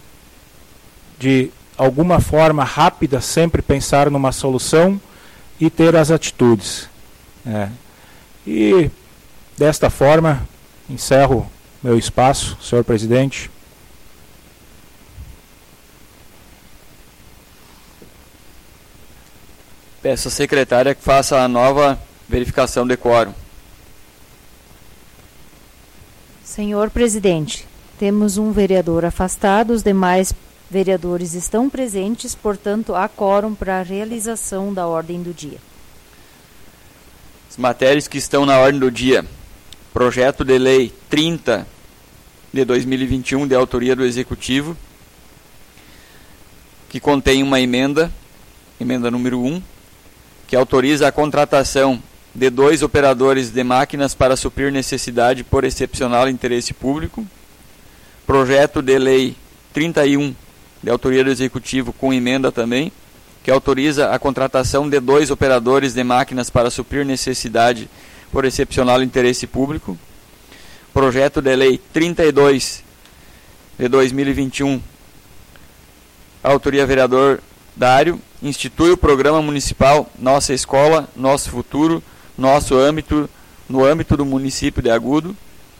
de alguma forma rápida, sempre pensar numa solução e ter as atitudes. É. E desta forma, encerro meu espaço, senhor presidente. Peço à secretária que faça a nova verificação de quórum. Senhor presidente, temos um vereador afastado, os demais vereadores estão presentes, portanto, há quórum para a realização da ordem do dia. As matérias que estão na ordem do dia: projeto de lei trinta de dois mil e vinte e um, de autoria do Executivo, que contém uma emenda, emenda número um, que autoriza a contratação de dois operadores de máquinas para suprir necessidade por excepcional interesse público. Projeto de lei trinta e um, de autoria do Executivo, com emenda também, que autoriza a contratação de dois operadores de máquinas para suprir necessidade por excepcional interesse público. Projeto de lei trinta e dois, de dois mil e vinte e um, autoria vereador Dário, institui o programa municipal Nossa Escola, Nosso Futuro, Nosso Âmbito, no âmbito do município de Agudo.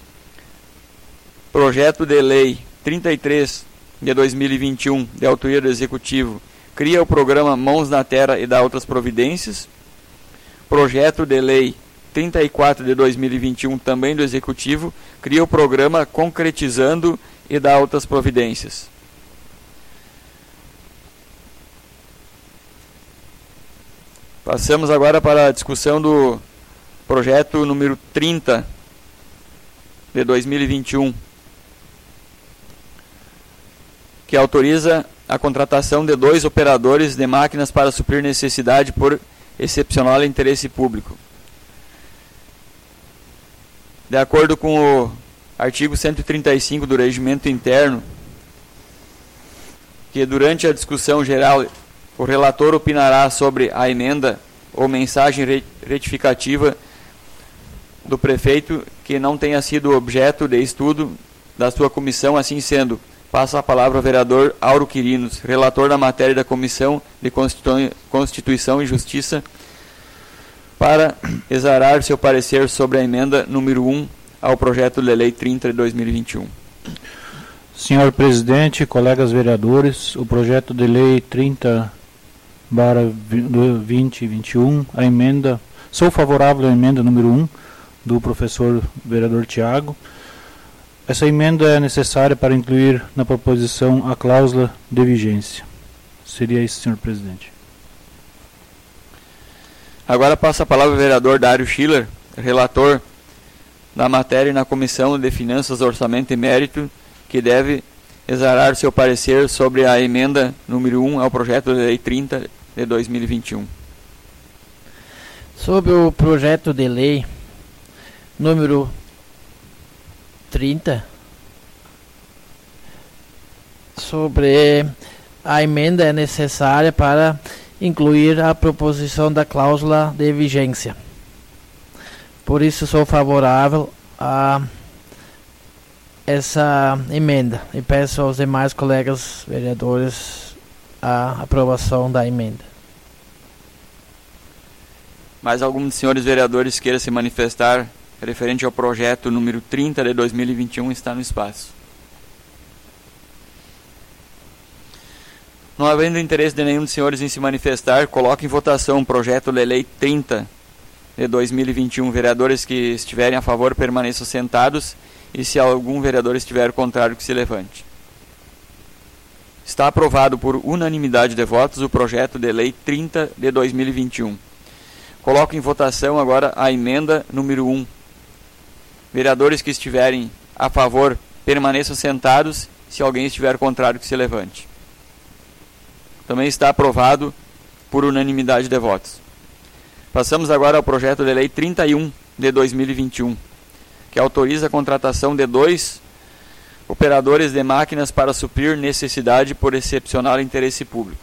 Projeto de lei trinta e três, de dois mil e vinte e um, de autoria do Executivo, cria o programa Mãos na Terra e dá outras providências. Projeto de lei trinta e quatro, de dois mil e vinte e um, também do Executivo, cria o programa Concretizando e dá outras providências. Passamos agora para a discussão do projeto número trinta, de dois mil e vinte e um, que autoriza a contratação de dois operadores de máquinas para suprir necessidade por excepcional interesse público. De acordo com o artigo cento e trinta e cinco do Regimento Interno, que durante a discussão geral o relator opinará sobre a emenda ou mensagem retificativa do prefeito que não tenha sido objeto de estudo da sua comissão. Assim sendo, passa a palavra ao vereador Auro Quirinos, relator da matéria da Comissão de Constituição e Justiça, para exarar seu parecer sobre a emenda número um ao projeto de lei trinta de dois mil e vinte e um. Senhor presidente, colegas vereadores, o projeto de lei trinta barra vinte e vinte e um, a emenda, sou favorável à emenda número um do professor vereador Tiago. Essa emenda é necessária para incluir na proposição a cláusula de vigência. Seria isso, senhor presidente. Agora passa a palavra ao vereador Dário Schiller, relator da matéria na Comissão de Finanças, Orçamento e Mérito, que deve exarar seu parecer sobre a emenda número um ao projeto de lei trinta de dois mil e vinte e um. Sobre o projeto de lei número trinta, sobre a emenda é necessária para incluir a proposição da cláusula de vigência. Por isso sou favorável a essa emenda e peço aos demais colegas vereadores a aprovação da emenda. Mais algum dos senhores vereadores queira se manifestar referente ao projeto número trinta de dois mil e vinte e um está no espaço. Não havendo interesse de nenhum dos senhores em se manifestar, coloco em votação o projeto de lei trinta de dois mil e vinte e um. Vereadores que estiverem a favor permaneçam sentados e se algum vereador estiver contrário que se levante. Está aprovado por unanimidade de votos o projeto de lei trinta de dois mil e vinte e um. Coloco em votação agora a emenda número um. Vereadores que estiverem a favor permaneçam sentados, se alguém estiver contrário que se levante. Também está aprovado por unanimidade de votos. Passamos agora ao projeto de lei trinta e um de dois mil e vinte e um, que autoriza a contratação de dois operadores de máquinas para suprir necessidade por excepcional interesse público.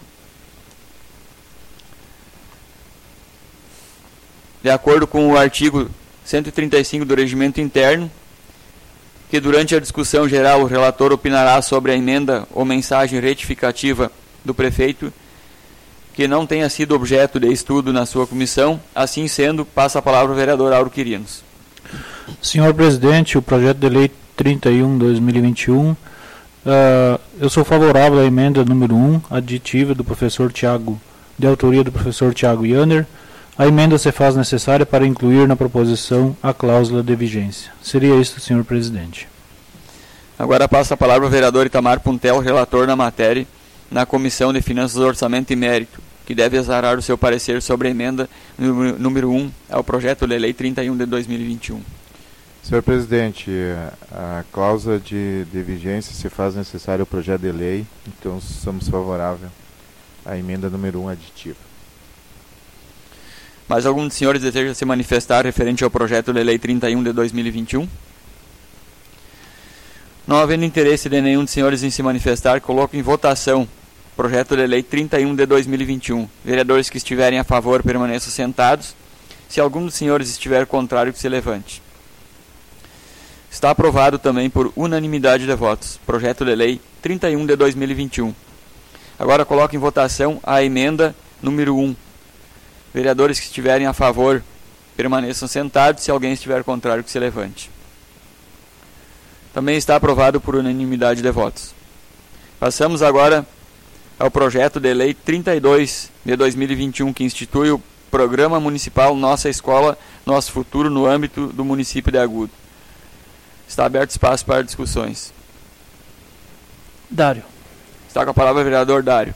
De acordo com o artigo cento e trinta e cinco do Regimento Interno, que durante a discussão geral o relator opinará sobre a emenda ou mensagem retificativa do prefeito que não tenha sido objeto de estudo na sua comissão. Assim sendo, passa a palavra ao vereador Auro Quirinos. Senhor presidente, o projeto de lei trinta e um de dois mil e vinte e um, uh, eu sou favorável à emenda número um, aditiva do professor Tiago, de autoria do professor Tiago Yanner. A emenda se faz necessária para incluir na proposição a cláusula de vigência. Seria isso, senhor presidente. Agora passa a palavra ao vereador Itamar Puntel, relator na matéria, na Comissão de Finanças, Orçamento e Mérito, que deve exarar o seu parecer sobre a emenda número um ao projeto de lei trinta e um de dois mil e vinte e um. Senhor presidente, a cláusula de, de vigência se faz necessário ao projeto de lei, então somos favoráveis à emenda número um aditiva. Mais algum dos senhores deseja se manifestar referente ao projeto de lei trinta e um de dois mil e vinte e um? Não havendo interesse de nenhum dos senhores em se manifestar, coloco em votação o projeto de lei trinta e um de dois mil e vinte e um. Vereadores que estiverem a favor permaneçam sentados. Se algum dos senhores estiver contrário, que se levante. Está aprovado também por unanimidade de votos. Projeto de lei trinta e um de dois mil e vinte e um. Agora coloco em votação a emenda número um. Vereadores que estiverem a favor permaneçam sentados. Se alguém estiver contrário, que se levante. Também está aprovado por unanimidade de votos. Passamos agora ao projeto de lei trinta e dois de dois mil e vinte e um, que institui o Programa Municipal Nossa Escola, Nosso Futuro no âmbito do município de Agudo. Está aberto espaço para discussões. Dário. Está com a palavra o vereador Dário.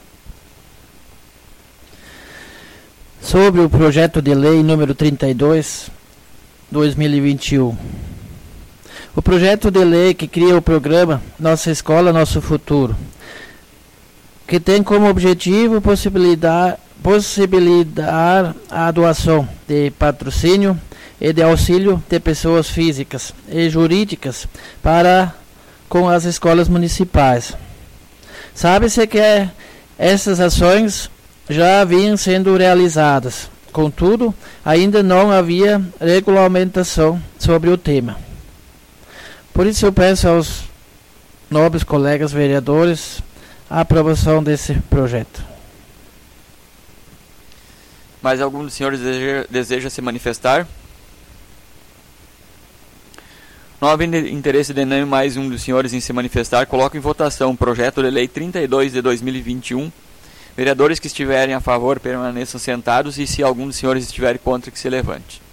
Sobre o projeto de lei número trinta e dois, dois mil e vinte e um. O projeto de lei que cria o programa Nossa Escola, Nosso Futuro, que tem como objetivo possibilitar, possibilitar a doação de patrocínio e de auxílio de pessoas físicas e jurídicas para com as escolas municipais. Sabe-se que essas ações já vinham sendo realizadas, contudo, ainda não havia regulamentação sobre o tema. Por isso eu peço aos nobres colegas vereadores a aprovação desse projeto. Mais algum dos senhores deseja, deseja se manifestar? Não havendo interesse de nenhum mais um dos senhores em se manifestar, coloco em votação o projeto de lei trinta e dois de dois mil e vinte e um. Vereadores que estiverem a favor permaneçam sentados e, se algum dos senhores estiver contra, que se levante.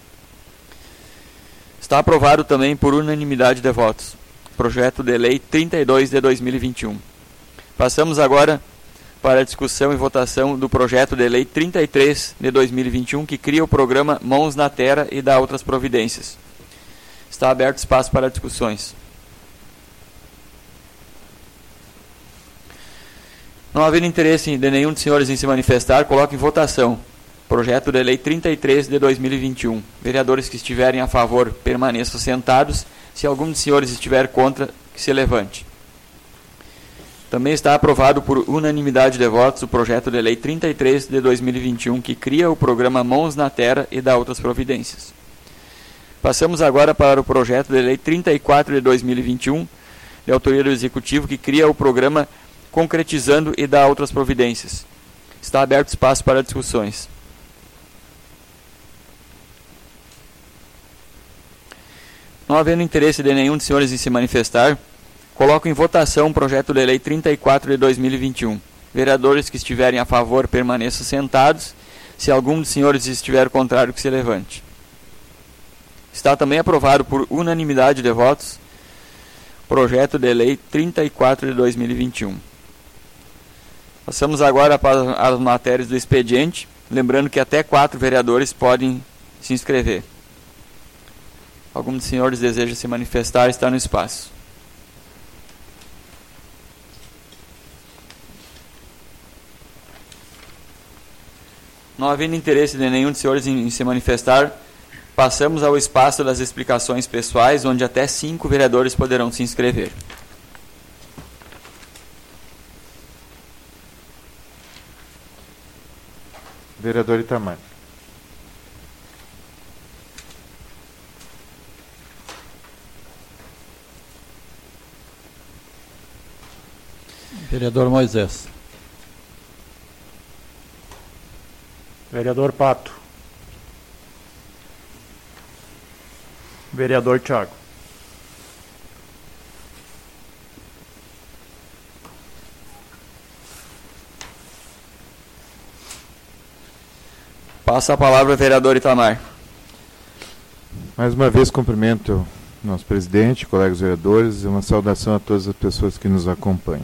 Está aprovado também por unanimidade de votos. Projeto de lei trinta e dois de dois mil e vinte e um. Passamos agora para a discussão e votação do projeto de lei trinta e três de dois mil e vinte e um, que cria o programa Mãos na Terra e dá outras providências. Está aberto espaço para discussões. Não havendo interesse de nenhum dos senhores em se manifestar, coloco em votação projeto de lei trinta e três de dois mil e vinte e um. Vereadores que estiverem a favor permaneçam sentados. Se algum dos senhores estiver contra, que se levante. Também está aprovado por unanimidade de votos o projeto de lei trinta e três de dois mil e vinte e um, que cria o programa Mãos na Terra e dá outras providências. Passamos agora para o projeto de lei trinta e quatro de dois mil e vinte e um, de autoria do Executivo, que cria o programa Concretizando e dá outras providências. Está aberto espaço para discussões. Não havendo interesse de nenhum dos senhores em se manifestar, coloco em votação o projeto de lei trinta e quatro de dois mil e vinte e um. Vereadores que estiverem a favor permaneçam sentados. Se algum dos senhores estiver contrário, que se levante. Está também aprovado por unanimidade de votos projeto de lei trinta e quatro de dois mil e vinte e um. Passamos agora para as matérias do expediente, lembrando que até quatro vereadores podem se inscrever. Algum dos senhores deseja se manifestar, está no espaço. Não havendo interesse de nenhum dos senhores em, em se manifestar, passamos ao espaço das explicações pessoais, onde até cinco vereadores poderão se inscrever. Vereador Itamar. Vereador Moisés. Vereador Pato. Vereador Thiago. Passa a palavra ao vereador Itamar. Mais uma vez cumprimento nosso presidente, colegas vereadores, e uma saudação a todas as pessoas que nos acompanham.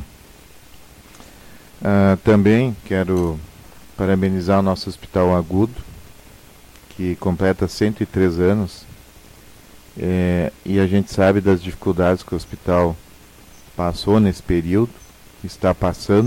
Uh, também quero parabenizar o nosso Hospital Agudo, que completa cento e três anos, é, e a gente sabe das dificuldades que o hospital passou nesse período, está passando.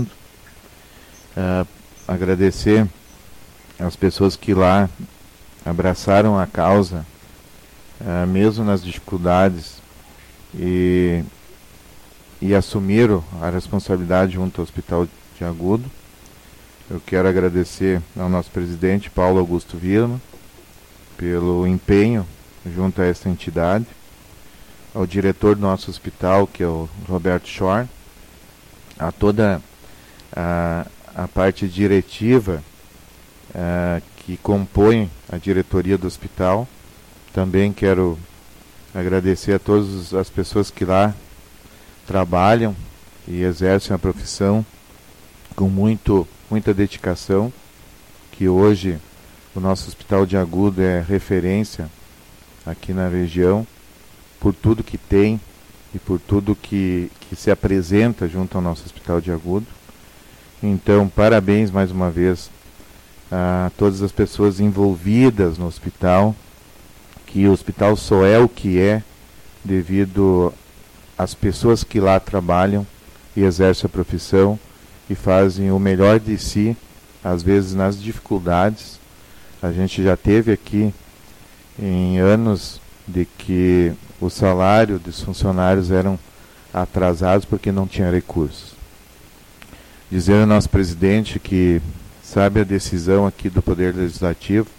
Uh, agradecer às pessoas que lá abraçaram a causa, uh, mesmo nas dificuldades, e, e assumiram a responsabilidade junto ao Hospital de Agudo. Eu quero agradecer ao nosso presidente, Paulo Augusto Virma, pelo empenho junto a essa entidade, ao diretor do nosso hospital, que é o Roberto Schor, a toda a, a parte diretiva a, que compõe a diretoria do hospital. Também quero agradecer a todas as pessoas que lá trabalham e exercem a profissão com muito, muita dedicação, que hoje o nosso Hospital de Agudo é referência aqui na região, por tudo que tem e por tudo que, que se apresenta junto ao nosso Hospital de Agudo. Então, parabéns mais uma vez a todas as pessoas envolvidas no hospital, que o hospital só é o que é devido às pessoas que lá trabalham e exercem a profissão e fazem o melhor de si, às vezes nas dificuldades. A gente já teve aqui em anos de que o salário dos funcionários eram atrasados porque não tinha recursos. Dizer ao nosso presidente que sabe a decisão aqui do Poder Legislativo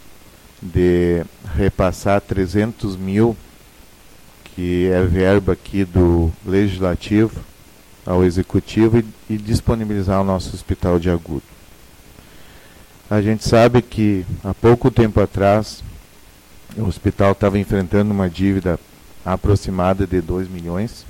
de repassar trezentos mil, que é verba aqui do Legislativo, ao Executivo e, e disponibilizar o nosso Hospital de Agudo. A gente sabe que há pouco tempo atrás o hospital estava enfrentando uma dívida aproximada de dois milhões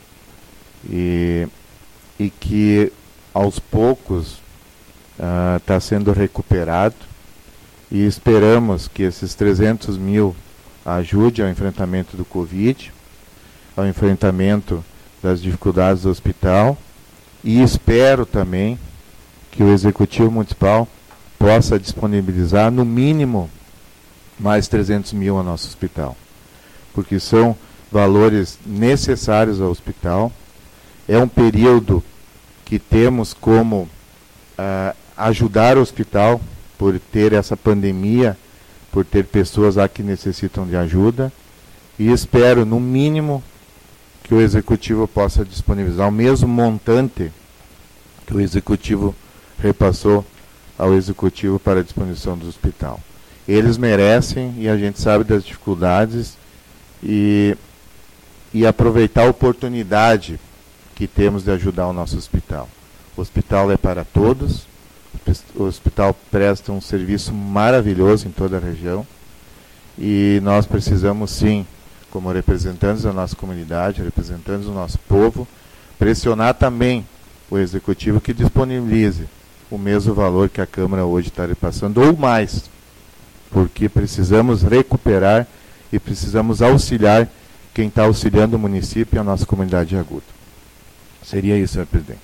e, e que aos poucos está uh, sendo recuperado, e esperamos que esses trezentos mil ajude ao enfrentamento do Covid, ao enfrentamento das dificuldades do hospital, e espero também que o Executivo Municipal possa disponibilizar no mínimo mais trezentos mil ao nosso hospital, porque são valores necessários ao hospital. É um período que temos como uh, ajudar o hospital por ter essa pandemia, por ter pessoas lá que necessitam de ajuda, e espero no mínimo que o Executivo possa disponibilizar o mesmo montante que o Executivo repassou ao Executivo para a disponibilização do hospital. Eles merecem, e a gente sabe das dificuldades, e, e aproveitar a oportunidade que temos de ajudar o nosso hospital. O hospital é para todos, o hospital presta um serviço maravilhoso em toda a região, e nós precisamos sim, como representantes da nossa comunidade, representantes do nosso povo, pressionar também o Executivo que disponibilize o mesmo valor que a Câmara hoje está repassando, ou mais, porque precisamos recuperar e precisamos auxiliar quem está auxiliando o município e a nossa comunidade de Agudo. Seria isso, senhor presidente.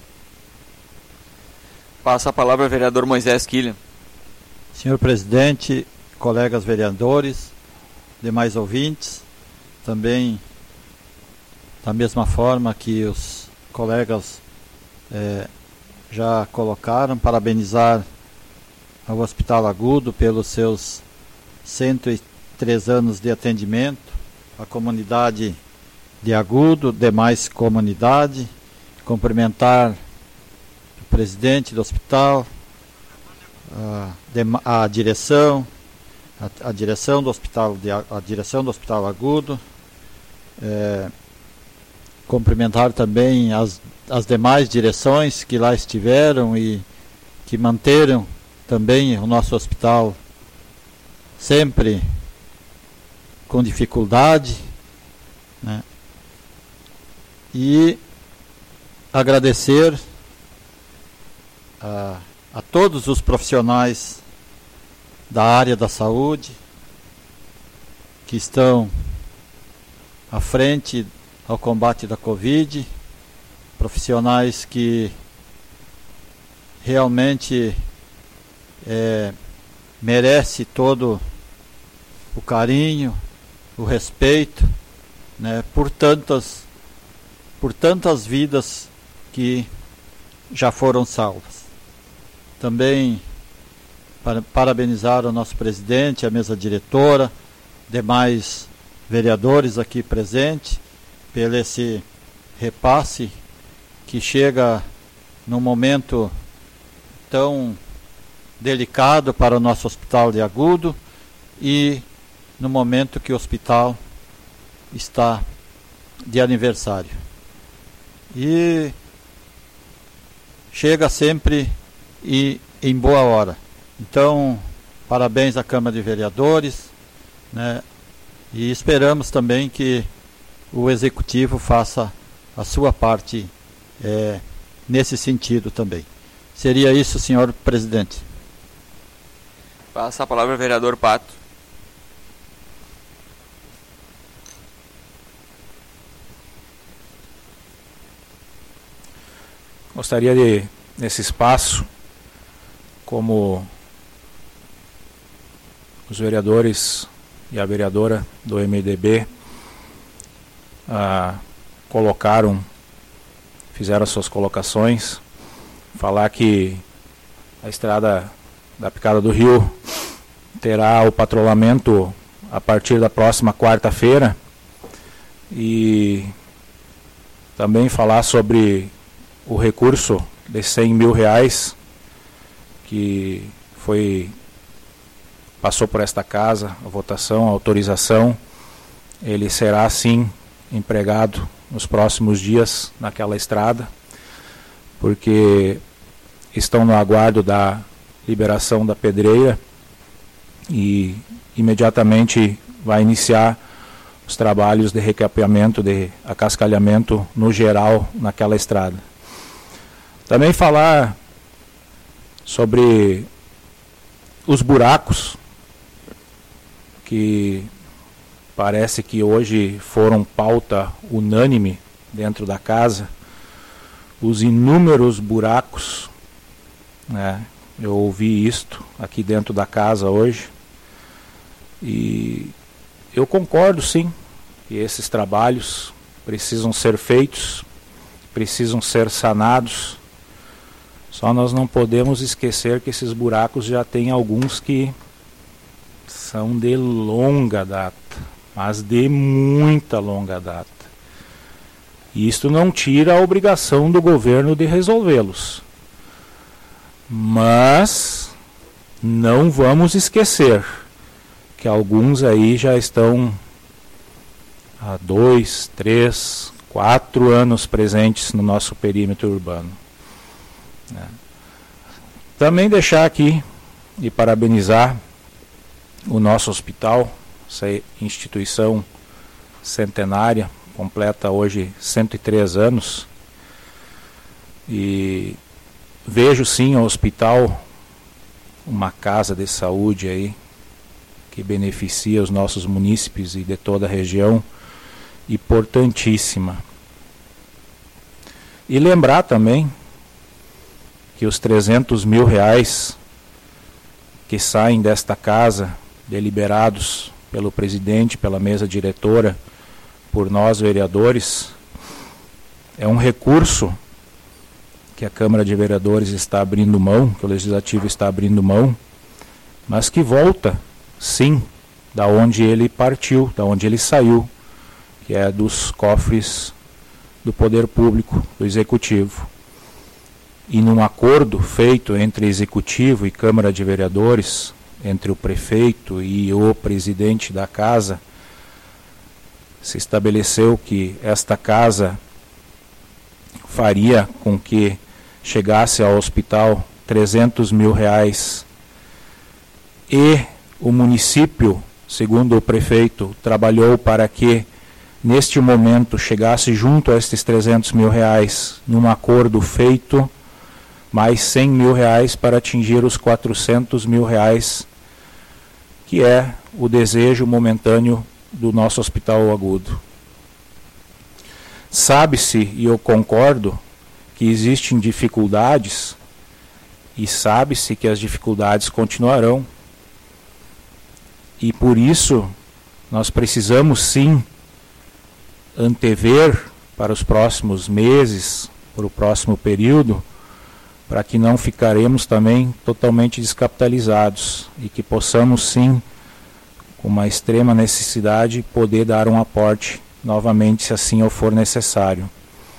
Passa a palavra ao vereador Moisés Quilha. Senhor presidente, colegas vereadores, demais ouvintes, também da mesma forma que os colegas eh, já colocaram, parabenizar ao Hospital Agudo pelos seus cento e três anos de atendimento, a comunidade de Agudo, demais comunidade, cumprimentar o presidente do hospital, a, a direção, a, a direção do hospital, de, a direção do Hospital Agudo, é, cumprimentar também as, as demais direções que lá estiveram e que manteram também o nosso hospital sempre com dificuldade, né? E agradecer a, a todos os profissionais da área da saúde que estão à frente ao combate da Covid, profissionais que realmente é, merece todo o carinho, o respeito, né, por tantas, por tantas vidas que já foram salvas. Também para, parabenizar o nosso presidente, a mesa diretora, demais vereadores aqui presentes, pelo esse repasse que chega num momento tão delicado para o nosso hospital de Agudo e no momento que o hospital está de aniversário. E chega sempre e em boa hora. Então, parabéns à Câmara de Vereadores, né? E esperamos também que o Executivo faça a sua parte é, nesse sentido também. Seria isso, senhor presidente. Passa a palavra ao vereador Pato. Gostaria de, nesse espaço, como os vereadores e a vereadora do M D B ah, colocaram, fizeram as suas colocações, falar que a estrada da Picada do Rio terá o patrulhamento a partir da próxima quarta-feira, e também falar sobre o recurso de cem mil reais que foi passou por esta casa, a votação, a autorização. Ele será sim empregado nos próximos dias naquela estrada, porque estão no aguardo da liberação da pedreira e imediatamente vai iniciar os trabalhos de recapeamento, de acascalhamento no geral naquela estrada. Também falar sobre os buracos, que parece que hoje foram pauta unânime dentro da casa, os inúmeros buracos, né? Eu ouvi isto aqui dentro da casa hoje, e eu concordo sim que esses trabalhos precisam ser feitos, precisam ser sanados. Só nós não podemos esquecer que esses buracos já tem alguns que são de longa data, mas de muita longa data. E isto não tira a obrigação do governo de resolvê-los. Mas não vamos esquecer que alguns aí já estão há dois, três, quatro anos presentes no nosso perímetro urbano. É. Também deixar aqui e parabenizar o nosso hospital, essa instituição centenária, completa hoje cento e três anos, e vejo sim o hospital uma casa de saúde aí que beneficia os nossos munícipes e de toda a região, importantíssima. E lembrar também que os trezentos mil reais que saem desta casa, deliberados pelo presidente, pela mesa diretora, por nós vereadores, é um recurso que a Câmara de Vereadores está abrindo mão, que o Legislativo está abrindo mão, mas que volta, sim, da onde ele partiu, da onde ele saiu, que é dos cofres do Poder Público, do Executivo. E num acordo feito entre Executivo e Câmara de Vereadores, entre o prefeito e o presidente da casa, se estabeleceu que esta casa faria com que chegasse ao hospital trezentos mil reais, e o município, segundo o prefeito, trabalhou para que neste momento chegasse junto a estes trezentos mil reais num acordo feito, mais cem mil reais para atingir os quatrocentos mil reais, que é o desejo momentâneo do nosso hospital agudo. Sabe-se, e eu concordo, que existem dificuldades, e sabe-se que as dificuldades continuarão. E por isso nós precisamos sim antever para os próximos meses, para o próximo período, para que não ficaremos também totalmente descapitalizados e que possamos sim, com uma extrema necessidade, poder dar um aporte novamente, se assim for necessário.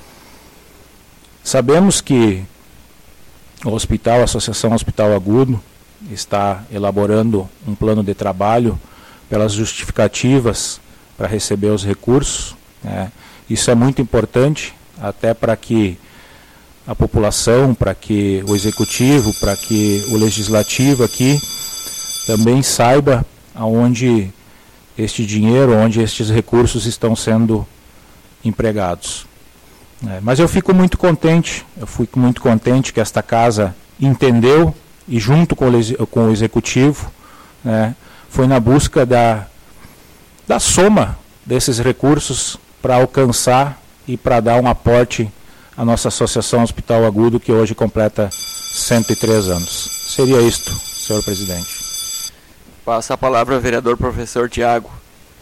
Sabemos que o hospital, a Associação Hospital Agudo, está elaborando um plano de trabalho pelas justificativas para receber os recursos, né? Isso é muito importante, até para que a população, para que o Executivo, para que o Legislativo aqui também saiba aonde este dinheiro, onde estes recursos estão sendo empregados. É, mas eu fico muito contente, eu fico muito contente que esta casa entendeu e junto com o, com o Executivo, né, foi na busca da, da soma desses recursos para alcançar e para dar um aporte à nossa Associação Hospital Agudo, que hoje completa cento e três anos. Seria isto, senhor presidente. Passa a palavra ao vereador professor Tiago.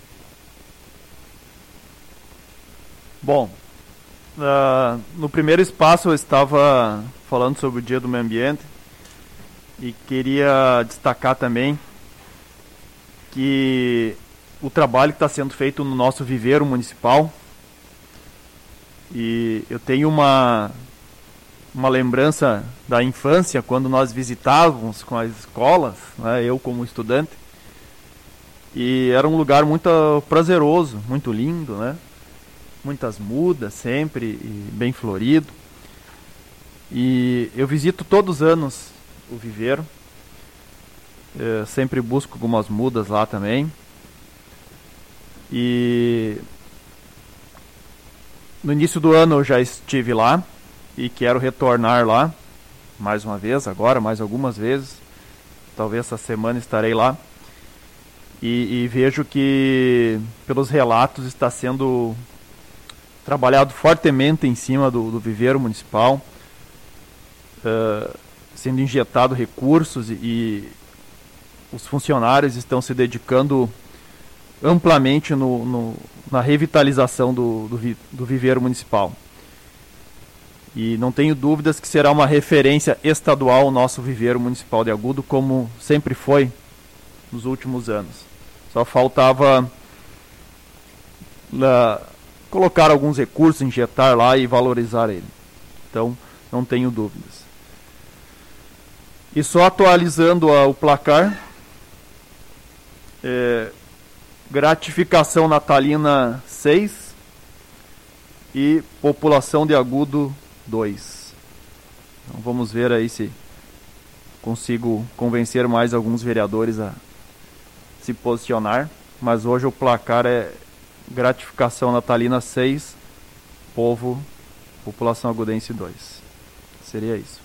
Bom, uh, no primeiro espaço eu estava falando sobre o Dia do Meio Ambiente e queria destacar também que o trabalho que está sendo feito no nosso viveiro municipal, e eu tenho uma, uma lembrança da infância, quando nós visitávamos com as escolas, né, eu como estudante, e era um lugar muito prazeroso, muito lindo, né? Muitas mudas sempre, e bem florido. E eu visito todos os anos o viveiro, eu sempre busco algumas mudas lá também. E no início do ano eu já estive lá e quero retornar lá mais uma vez, agora mais algumas vezes. Talvez essa semana estarei lá. E, e vejo que, pelos relatos, está sendo trabalhado fortemente em cima do, do viveiro municipal, uh, sendo injetado recursos e, e os funcionários estão se dedicando amplamente no, no, na revitalização do, do, vi, do viveiro municipal. E não tenho dúvidas que será uma referência estadual o nosso viveiro municipal de Agudo, como sempre foi nos últimos anos. Só faltava lá, colocar alguns recursos, injetar lá e valorizar ele. Então, não tenho dúvidas. E só atualizando a, o placar, é, gratificação natalina seis e população de Agudo dois. Então, vamos ver aí se consigo convencer mais alguns vereadores a se posicionar, mas hoje o placar é gratificação natalina seis, povo, população agudense dois. Seria isso.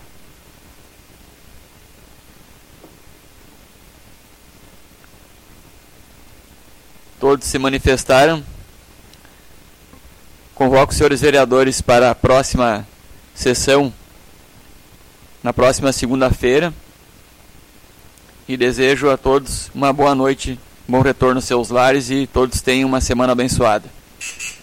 Todos se manifestaram. Convoco os senhores vereadores para a próxima sessão, na próxima segunda-feira. E desejo a todos uma boa noite, bom retorno aos seus lares e todos tenham uma semana abençoada.